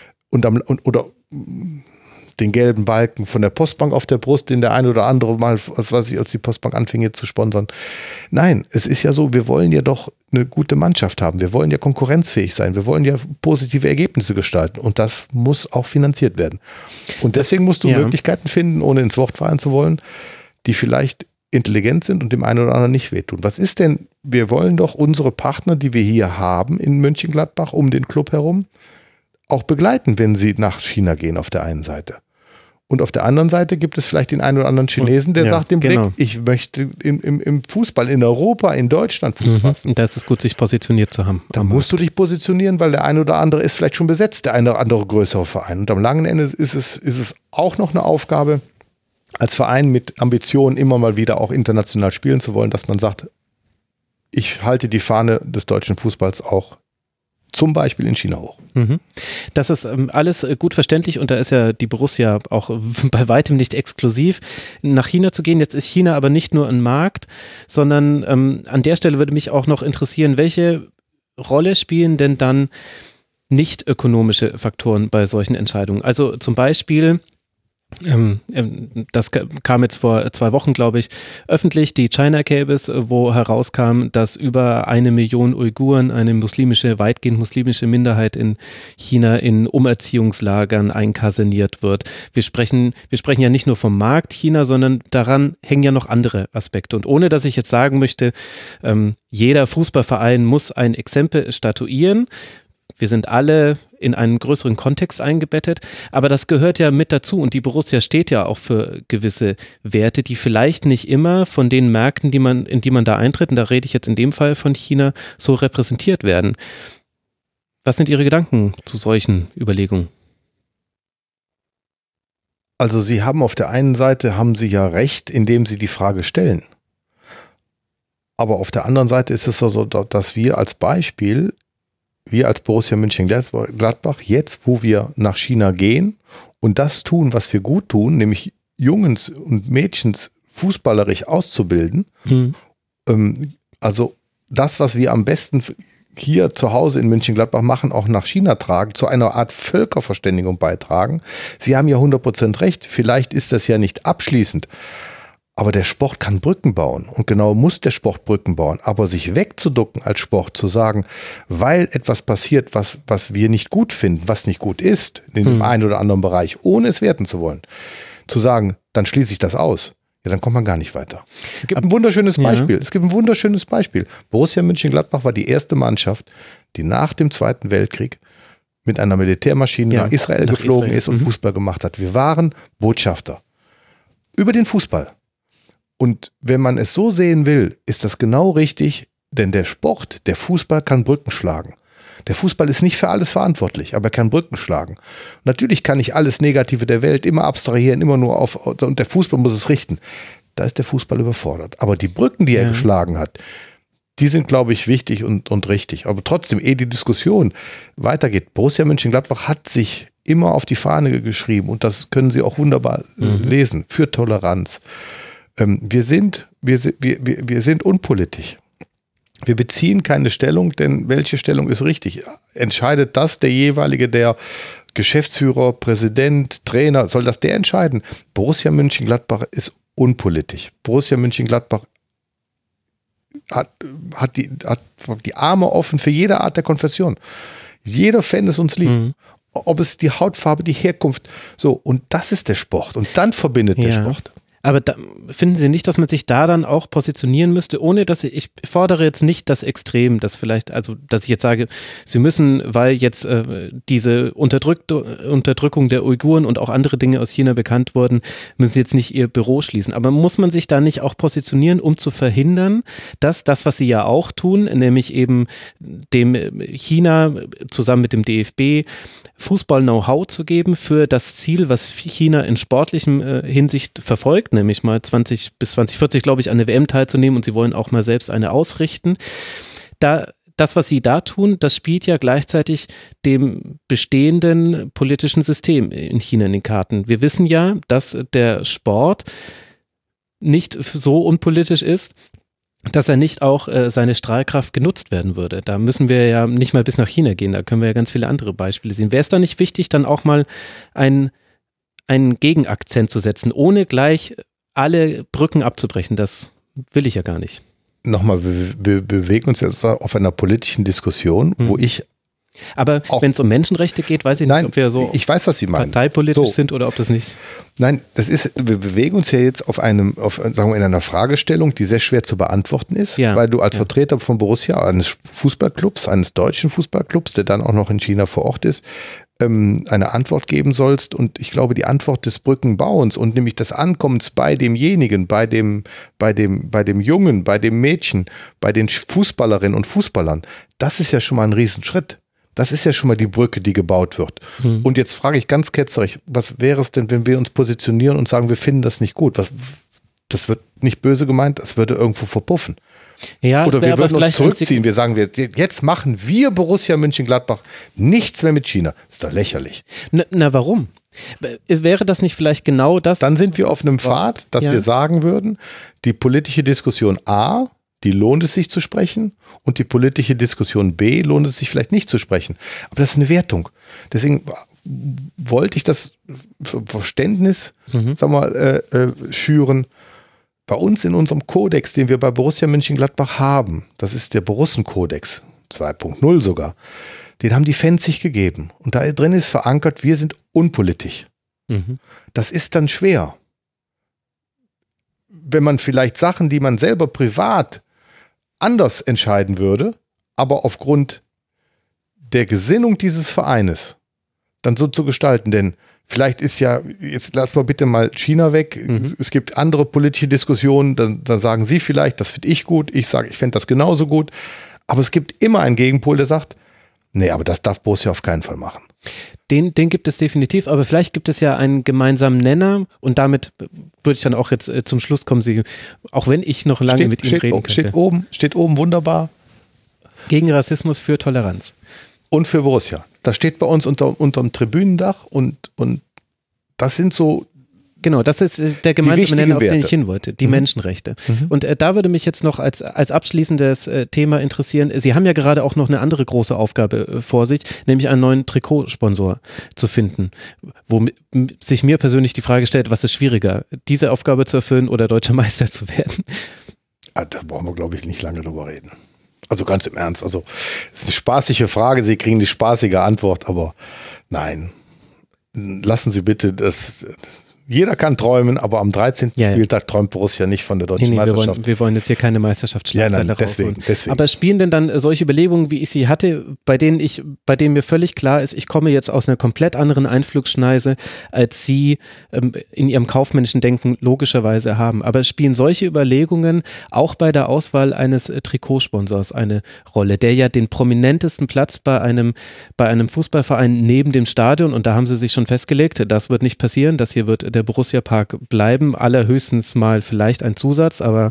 oder den gelben Balken von der Postbank auf der Brust, den der eine oder andere mal, was weiß ich, als die Postbank anfing hier zu sponsern. Nein, es ist ja so, wir wollen ja doch eine gute Mannschaft haben. Wir wollen ja konkurrenzfähig sein. Wir wollen ja positive Ergebnisse gestalten. Und das muss auch finanziert werden. Und deswegen musst du Möglichkeiten finden, ohne ins Wort fallen zu wollen, die vielleicht intelligent sind und dem einen oder anderen nicht wehtun. Was ist denn, wir wollen doch unsere Partner, die wir hier haben in Mönchengladbach, um den Club herum, auch begleiten, wenn sie nach China gehen auf der einen Seite. Und auf der anderen Seite gibt es vielleicht den einen oder anderen Chinesen, der sagt dem Blick, ich möchte im Fußball in Europa, in Deutschland Fuß fassen. Und da ist es gut, sich positioniert zu haben. Da musst du dich positionieren, weil der eine oder andere ist vielleicht schon besetzt, der eine oder andere größere Verein. Und am langen Ende ist es auch noch eine Aufgabe, als Verein mit Ambitionen immer mal wieder auch international spielen zu wollen, dass man sagt, ich halte die Fahne des deutschen Fußballs auch zum Beispiel in China hoch. Das ist alles gut verständlich und da ist ja die Borussia auch bei weitem nicht exklusiv, nach China zu gehen. Jetzt ist China aber nicht nur ein Markt, sondern an der Stelle würde mich auch noch interessieren, welche Rolle spielen denn dann nicht ökonomische Faktoren bei solchen Entscheidungen? Also zum Beispiel, das kam jetzt vor 2 Wochen, glaube ich, öffentlich, die China Cables, wo herauskam, dass über 1 Million Uiguren, eine weitgehend muslimische Minderheit in China, in Umerziehungslagern einkaserniert wird. Wir sprechen ja nicht nur vom Markt China, sondern daran hängen ja noch andere Aspekte. Und ohne, dass ich jetzt sagen möchte, jeder Fußballverein muss ein Exempel statuieren. Wir sind alle in einen größeren Kontext eingebettet, aber das gehört ja mit dazu und die Borussia steht ja auch für gewisse Werte, die vielleicht nicht immer von den Märkten, in die man da eintritt, und da rede ich jetzt in dem Fall von China, so repräsentiert werden. Was sind Ihre Gedanken zu solchen Überlegungen? Also Sie haben auf der einen Seite ja recht, indem Sie die Frage stellen. Aber auf der anderen Seite ist es so, dass wir als Beispiel, wir als Borussia Mönchengladbach, jetzt, wo wir nach China gehen und das tun, was wir gut tun, nämlich Jungs und Mädchens fußballerisch auszubilden, also das, was wir am besten hier zu Hause in Mönchengladbach machen, auch nach China tragen, zu einer Art Völkerverständigung beitragen. Sie haben ja 100% recht, vielleicht ist das ja nicht abschließend, aber der Sport kann Brücken bauen und genau muss der Sport Brücken bauen. Aber sich wegzuducken als Sport, zu sagen, weil etwas passiert, was wir nicht gut finden, was nicht gut ist, in dem einen oder anderen Bereich, ohne es werten zu wollen, zu sagen, dann schließe ich das aus. Ja, dann kommt man gar nicht weiter. Es gibt ein wunderschönes Beispiel. Borussia Mönchengladbach war die erste Mannschaft, die nach dem Zweiten Weltkrieg mit einer Militärmaschine nach Israel geflogen ist und Fußball gemacht hat. Wir waren Botschafter über den Fußball. Und wenn man es so sehen will, ist das genau richtig, denn der Fußball kann Brücken schlagen. Der Fußball ist nicht für alles verantwortlich, aber er kann Brücken schlagen. Und natürlich kann ich alles Negative der Welt immer abstrahieren, immer nur und der Fußball muss es richten. Da ist der Fußball überfordert. Aber die Brücken, die er geschlagen hat, die sind, glaube ich, wichtig und richtig. Aber trotzdem, ehe die Diskussion weitergeht, Borussia Mönchengladbach hat sich immer auf die Fahne geschrieben und das können Sie auch wunderbar lesen, für Toleranz. Wir sind unpolitisch. Wir beziehen keine Stellung, denn welche Stellung ist richtig? Entscheidet das der jeweilige, der Geschäftsführer, Präsident, Trainer, soll das der entscheiden? Borussia Mönchengladbach ist unpolitisch. Borussia Mönchengladbach hat die Arme offen für jede Art der Konfession. Jeder Fan ist uns lieb. Ob es die Hautfarbe, die Herkunft, so. Und das ist der Sport. Und dann verbindet der Sport. Aber finden Sie nicht, dass man sich da dann auch positionieren müsste, ohne dass ich fordere jetzt nicht das Extrem, dass ich jetzt sage, Sie müssen, weil jetzt diese Unterdrückung der Uiguren und auch andere Dinge aus China bekannt wurden, müssen Sie jetzt nicht Ihr Büro schließen. Aber muss man sich da nicht auch positionieren, um zu verhindern, dass das, was Sie ja auch tun, nämlich eben dem China zusammen mit dem DFB Fußball-Know-how zu geben für das Ziel, was China in sportlichem Hinsicht verfolgt, nämlich mal 20 bis 2040, glaube ich, an der WM teilzunehmen und sie wollen auch mal selbst eine ausrichten. Das, was sie da tun, das spielt ja gleichzeitig dem bestehenden politischen System in China in den Karten. Wir wissen ja, dass der Sport nicht so unpolitisch ist, dass er nicht auch seine Strahlkraft genutzt werden würde. Da müssen wir ja nicht mal bis nach China gehen, da können wir ja ganz viele andere Beispiele sehen. Wäre es da nicht wichtig, dann auch mal einen Gegenakzent zu setzen, ohne gleich alle Brücken abzubrechen? Das will ich ja gar nicht. Nochmal, wir bewegen uns jetzt auf einer politischen Diskussion, wo ich Aber wenn es um Menschenrechte geht, weiß ich nicht, ob wir so ich weiß, was Sie meinen. Parteipolitisch sind oder ob das nicht. Nein, wir bewegen uns ja jetzt sagen wir, in einer Fragestellung, die sehr schwer zu beantworten ist, weil du als Vertreter von Borussia, eines Fußballclubs, eines deutschen Fußballclubs, der dann auch noch in China vor Ort ist, eine Antwort geben sollst. Und ich glaube, die Antwort des Brückenbauens und nämlich des Ankommens bei demjenigen, bei dem Jungen, bei dem Mädchen, bei den Fußballerinnen und Fußballern, das ist ja schon mal ein Riesenschritt. Das ist ja schon mal die Brücke, die gebaut wird. Und jetzt frage ich ganz ketzerig, was wäre es denn, wenn wir uns positionieren und sagen, wir finden das nicht gut? Das wird nicht böse gemeint, das würde irgendwo verpuffen. Ja, oder wir würden uns zurückziehen, wir sagen, jetzt machen wir Borussia Mönchengladbach nichts mehr mit China. Das ist doch lächerlich. Na warum? Wäre das nicht vielleicht genau das? Dann sind wir auf einem Pfad, dass wir sagen würden, die politische Diskussion A, die lohnt es sich zu sprechen, und die politische Diskussion B lohnt es sich vielleicht nicht zu sprechen. Aber das ist eine Wertung. Deswegen wollte ich das Verständnis schüren. Bei uns in unserem Kodex, den wir bei Borussia Mönchengladbach haben, das ist der Borussen-Kodex, 2.0 sogar, den haben die Fans sich gegeben. Und da drin ist verankert, wir sind unpolitisch. Das ist dann schwer. Wenn man vielleicht Sachen, die man selber privat anders entscheiden würde, aber aufgrund der Gesinnung dieses Vereines dann so zu gestalten, denn vielleicht ist ja, jetzt lass mal bitte mal China weg, es gibt andere politische Diskussionen, dann sagen Sie vielleicht, das finde ich gut, ich sage, ich fände das genauso gut, aber es gibt immer einen Gegenpol, der sagt, nee, aber das darf Borussia auf keinen Fall machen. Den gibt es definitiv, aber vielleicht gibt es ja einen gemeinsamen Nenner und damit würde ich dann auch jetzt zum Schluss kommen, auch wenn ich noch lange mit Ihnen reden könnte. Steht oben wunderbar. Gegen Rassismus, für Toleranz. Und für Borussia. Das steht bei uns unterm Tribünendach und das sind so. Genau, das ist der gemeinsame Nenner, auf den ich hin wollte, die Menschenrechte. Und da würde mich jetzt noch als abschließendes Thema interessieren, Sie haben ja gerade auch noch eine andere große Aufgabe vor sich, nämlich einen neuen Trikotsponsor zu finden, wo sich mir persönlich die Frage stellt, was ist schwieriger, diese Aufgabe zu erfüllen oder Deutscher Meister zu werden? Da brauchen wir, glaube ich, nicht lange drüber reden. Also ganz im Ernst, es ist eine spaßige Frage, Sie kriegen die spaßige Antwort, aber nein, lassen Sie bitte das. Jeder kann träumen, aber am 13. Spieltag träumt Borussia nicht von der deutschen Meisterschaft. Wir wollen jetzt hier keine Meisterschaftsschlagzeile rausholen. Deswegen. Aber spielen denn dann solche Überlegungen, wie ich sie hatte, bei denen mir völlig klar ist, ich komme jetzt aus einer komplett anderen Einflugschneise, als Sie in Ihrem kaufmännischen Denken logischerweise haben. Aber spielen solche Überlegungen auch bei der Auswahl eines Trikotsponsors eine Rolle, der ja den prominentesten Platz bei einem Fußballverein neben dem Stadion, und da haben Sie sich schon festgelegt, das wird nicht passieren, das hier wird der Borussia Park bleiben, allerhöchstens mal vielleicht ein Zusatz, aber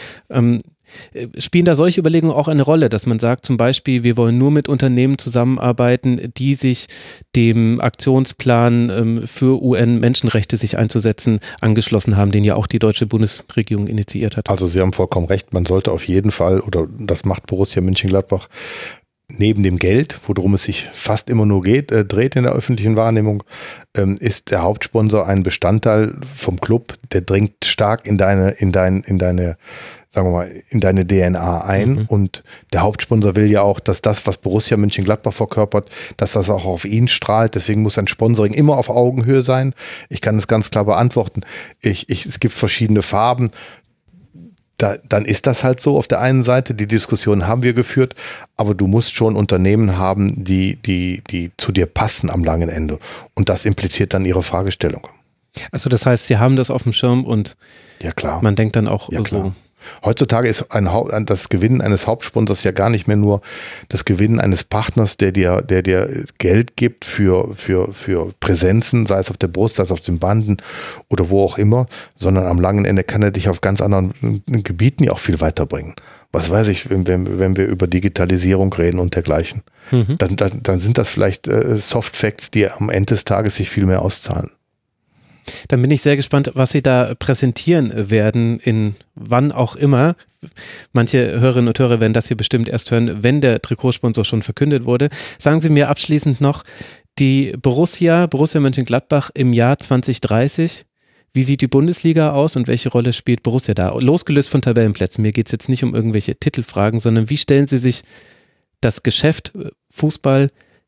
spielen da solche Überlegungen auch eine Rolle, dass man sagt zum Beispiel, wir wollen nur mit Unternehmen zusammenarbeiten, die sich dem Aktionsplan für UN-Menschenrechte sich einzusetzen angeschlossen haben, den ja auch die deutsche Bundesregierung initiiert hat. Also Sie haben vollkommen recht, man sollte auf jeden Fall, oder das macht Borussia Mönchengladbach, neben dem Geld, worum es sich fast immer nur dreht in der öffentlichen Wahrnehmung, ist der Hauptsponsor ein Bestandteil vom Club, der dringt stark in deine, sagen wir mal, in deine DNA ein. Und der Hauptsponsor will ja auch, dass das, was Borussia Mönchengladbach verkörpert, dass das auch auf ihn strahlt. Deswegen muss ein Sponsoring immer auf Augenhöhe sein. Ich kann das ganz klar beantworten. Es gibt verschiedene Farben. Dann ist das halt so auf der einen Seite, die Diskussion haben wir geführt, aber du musst schon Unternehmen haben, die zu dir passen am langen Ende. Und das impliziert dann ihre Fragestellung. Also das heißt, Sie haben das auf dem Schirm und man denkt dann auch so. Klar. Heutzutage ist das Gewinnen eines Hauptsponsors ja gar nicht mehr nur das Gewinnen eines Partners, der dir Geld gibt für Präsenzen, sei es auf der Brust, sei es auf den Banden oder wo auch immer, sondern am langen Ende kann er dich auf ganz anderen Gebieten ja auch viel weiterbringen. Was weiß ich, wenn wir über Digitalisierung reden und dergleichen, dann sind das vielleicht Soft Facts, die am Ende des Tages sich viel mehr auszahlen. Dann bin ich sehr gespannt, was Sie da präsentieren werden, in wann auch immer. Manche Hörerinnen und Hörer werden das hier bestimmt erst hören, wenn der Trikotsponsor schon verkündet wurde. Sagen Sie mir abschließend noch, die Borussia Mönchengladbach im Jahr 2030, wie sieht die Bundesliga aus und welche Rolle spielt Borussia da? Losgelöst von Tabellenplätzen, mir geht es jetzt nicht um irgendwelche Titelfragen, sondern wie stellen Sie sich das Geschäft Fußball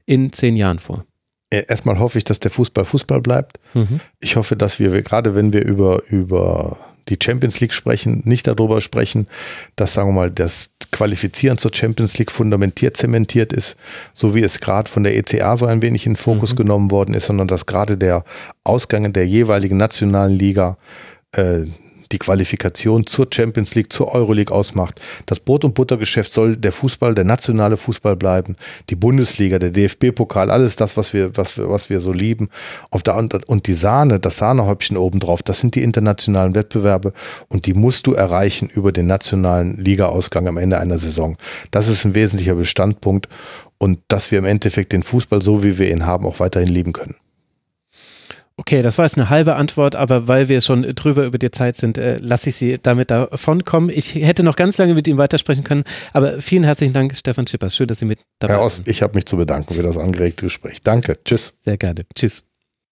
in 10 Jahren vor? Erstmal hoffe ich, dass der Fußball Fußball bleibt. Ich hoffe, dass wir, gerade wenn wir über die Champions League sprechen, nicht darüber sprechen, dass, sagen wir mal, das Qualifizieren zur Champions League zementiert ist, so wie es gerade von der ECA so ein wenig in den Fokus genommen worden ist, sondern dass gerade der Ausgang der jeweiligen nationalen Liga die Qualifikation zur Champions League, zur Euroleague ausmacht. Das Brot- und Buttergeschäft soll der Fußball, der nationale Fußball bleiben, die Bundesliga, der DFB-Pokal, alles das, was wir so lieben. Und die Sahne, das Sahnehäubchen obendrauf, das sind die internationalen Wettbewerbe und die musst du erreichen über den nationalen Liga-Ausgang am Ende einer Saison. Das ist ein wesentlicher Bestandpunkt und dass wir im Endeffekt den Fußball, so wie wir ihn haben, auch weiterhin lieben können. Okay, das war jetzt eine halbe Antwort, aber weil wir schon drüber über die Zeit sind, lasse ich Sie damit davon kommen. Ich hätte noch ganz lange mit Ihnen weitersprechen können, aber vielen herzlichen Dank, Stefan Schippers. Schön, dass Sie mit dabei waren. Herr Ost, ich habe mich zu bedanken für das angeregte Gespräch. Danke, tschüss. Sehr gerne, tschüss.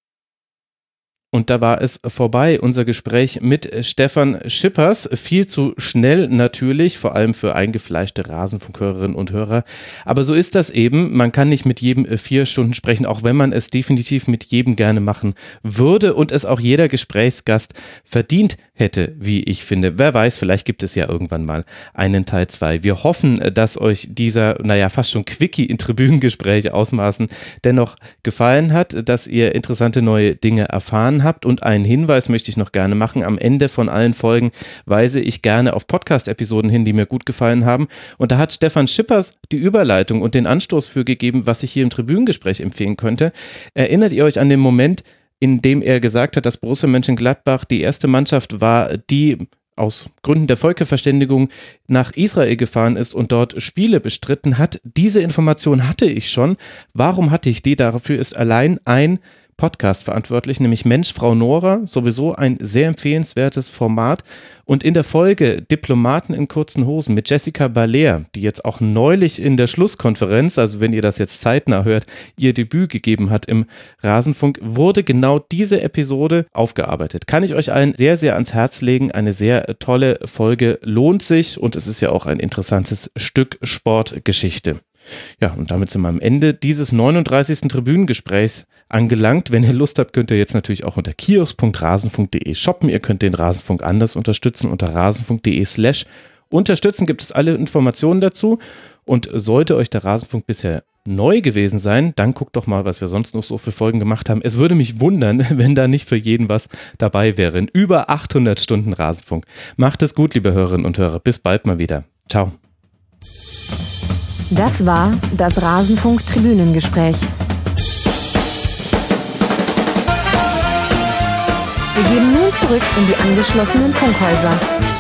Und da war es vorbei, unser Gespräch mit Stefan Schippers. Viel zu schnell natürlich, vor allem für eingefleischte Rasenfunkhörerinnen und Hörer. Aber so ist das eben. Man kann nicht mit jedem 4 Stunden sprechen, auch wenn man es definitiv mit jedem gerne machen würde und es auch jeder Gesprächsgast verdient hätte, wie ich finde. Wer weiß, vielleicht gibt es ja irgendwann mal einen Teil 2. Wir hoffen, dass euch dieser, fast schon Quickie in Tribünengespräch Ausmaßen dennoch gefallen hat, dass ihr interessante neue Dinge erfahren habt. Und einen Hinweis möchte ich noch gerne machen. Am Ende von allen Folgen weise ich gerne auf Podcast-Episoden hin, die mir gut gefallen haben. Und da hat Stefan Schippers die Überleitung und den Anstoß für gegeben, was ich hier im Tribünengespräch empfehlen könnte. Erinnert ihr euch an den Moment, in dem er gesagt hat, dass Borussia Mönchengladbach die erste Mannschaft war, die aus Gründen der Völkerverständigung nach Israel gefahren ist und dort Spiele bestritten hat? Diese Information hatte ich schon. Warum hatte ich die? Dafür ist allein ein Podcast verantwortlich, nämlich Mensch, Frau Nora, sowieso ein sehr empfehlenswertes Format. Und in der Folge Diplomaten in kurzen Hosen mit Jessica Baller, die jetzt auch neulich in der Schlusskonferenz, also wenn ihr das jetzt zeitnah hört, ihr Debüt gegeben hat im Rasenfunk, wurde genau diese Episode aufgearbeitet. Kann ich euch allen sehr, sehr ans Herz legen. Eine sehr tolle Folge, lohnt sich und es ist ja auch ein interessantes Stück Sportgeschichte. Ja, und damit sind wir am Ende dieses 39. Tribünengesprächs angelangt. Wenn ihr Lust habt, könnt ihr jetzt natürlich auch unter kiosk.rasenfunk.de shoppen. Ihr könnt den Rasenfunk anders unterstützen. Unter rasenfunk.de/unterstützen gibt es alle Informationen dazu. Und sollte euch der Rasenfunk bisher neu gewesen sein, dann guckt doch mal, was wir sonst noch so für Folgen gemacht haben. Es würde mich wundern, wenn da nicht für jeden was dabei wäre. In über 800 Stunden Rasenfunk. Macht es gut, liebe Hörerinnen und Hörer. Bis bald mal wieder. Ciao. Das war das Rasenfunk-Tribünengespräch. Wir gehen nun zurück in die angeschlossenen Funkhäuser.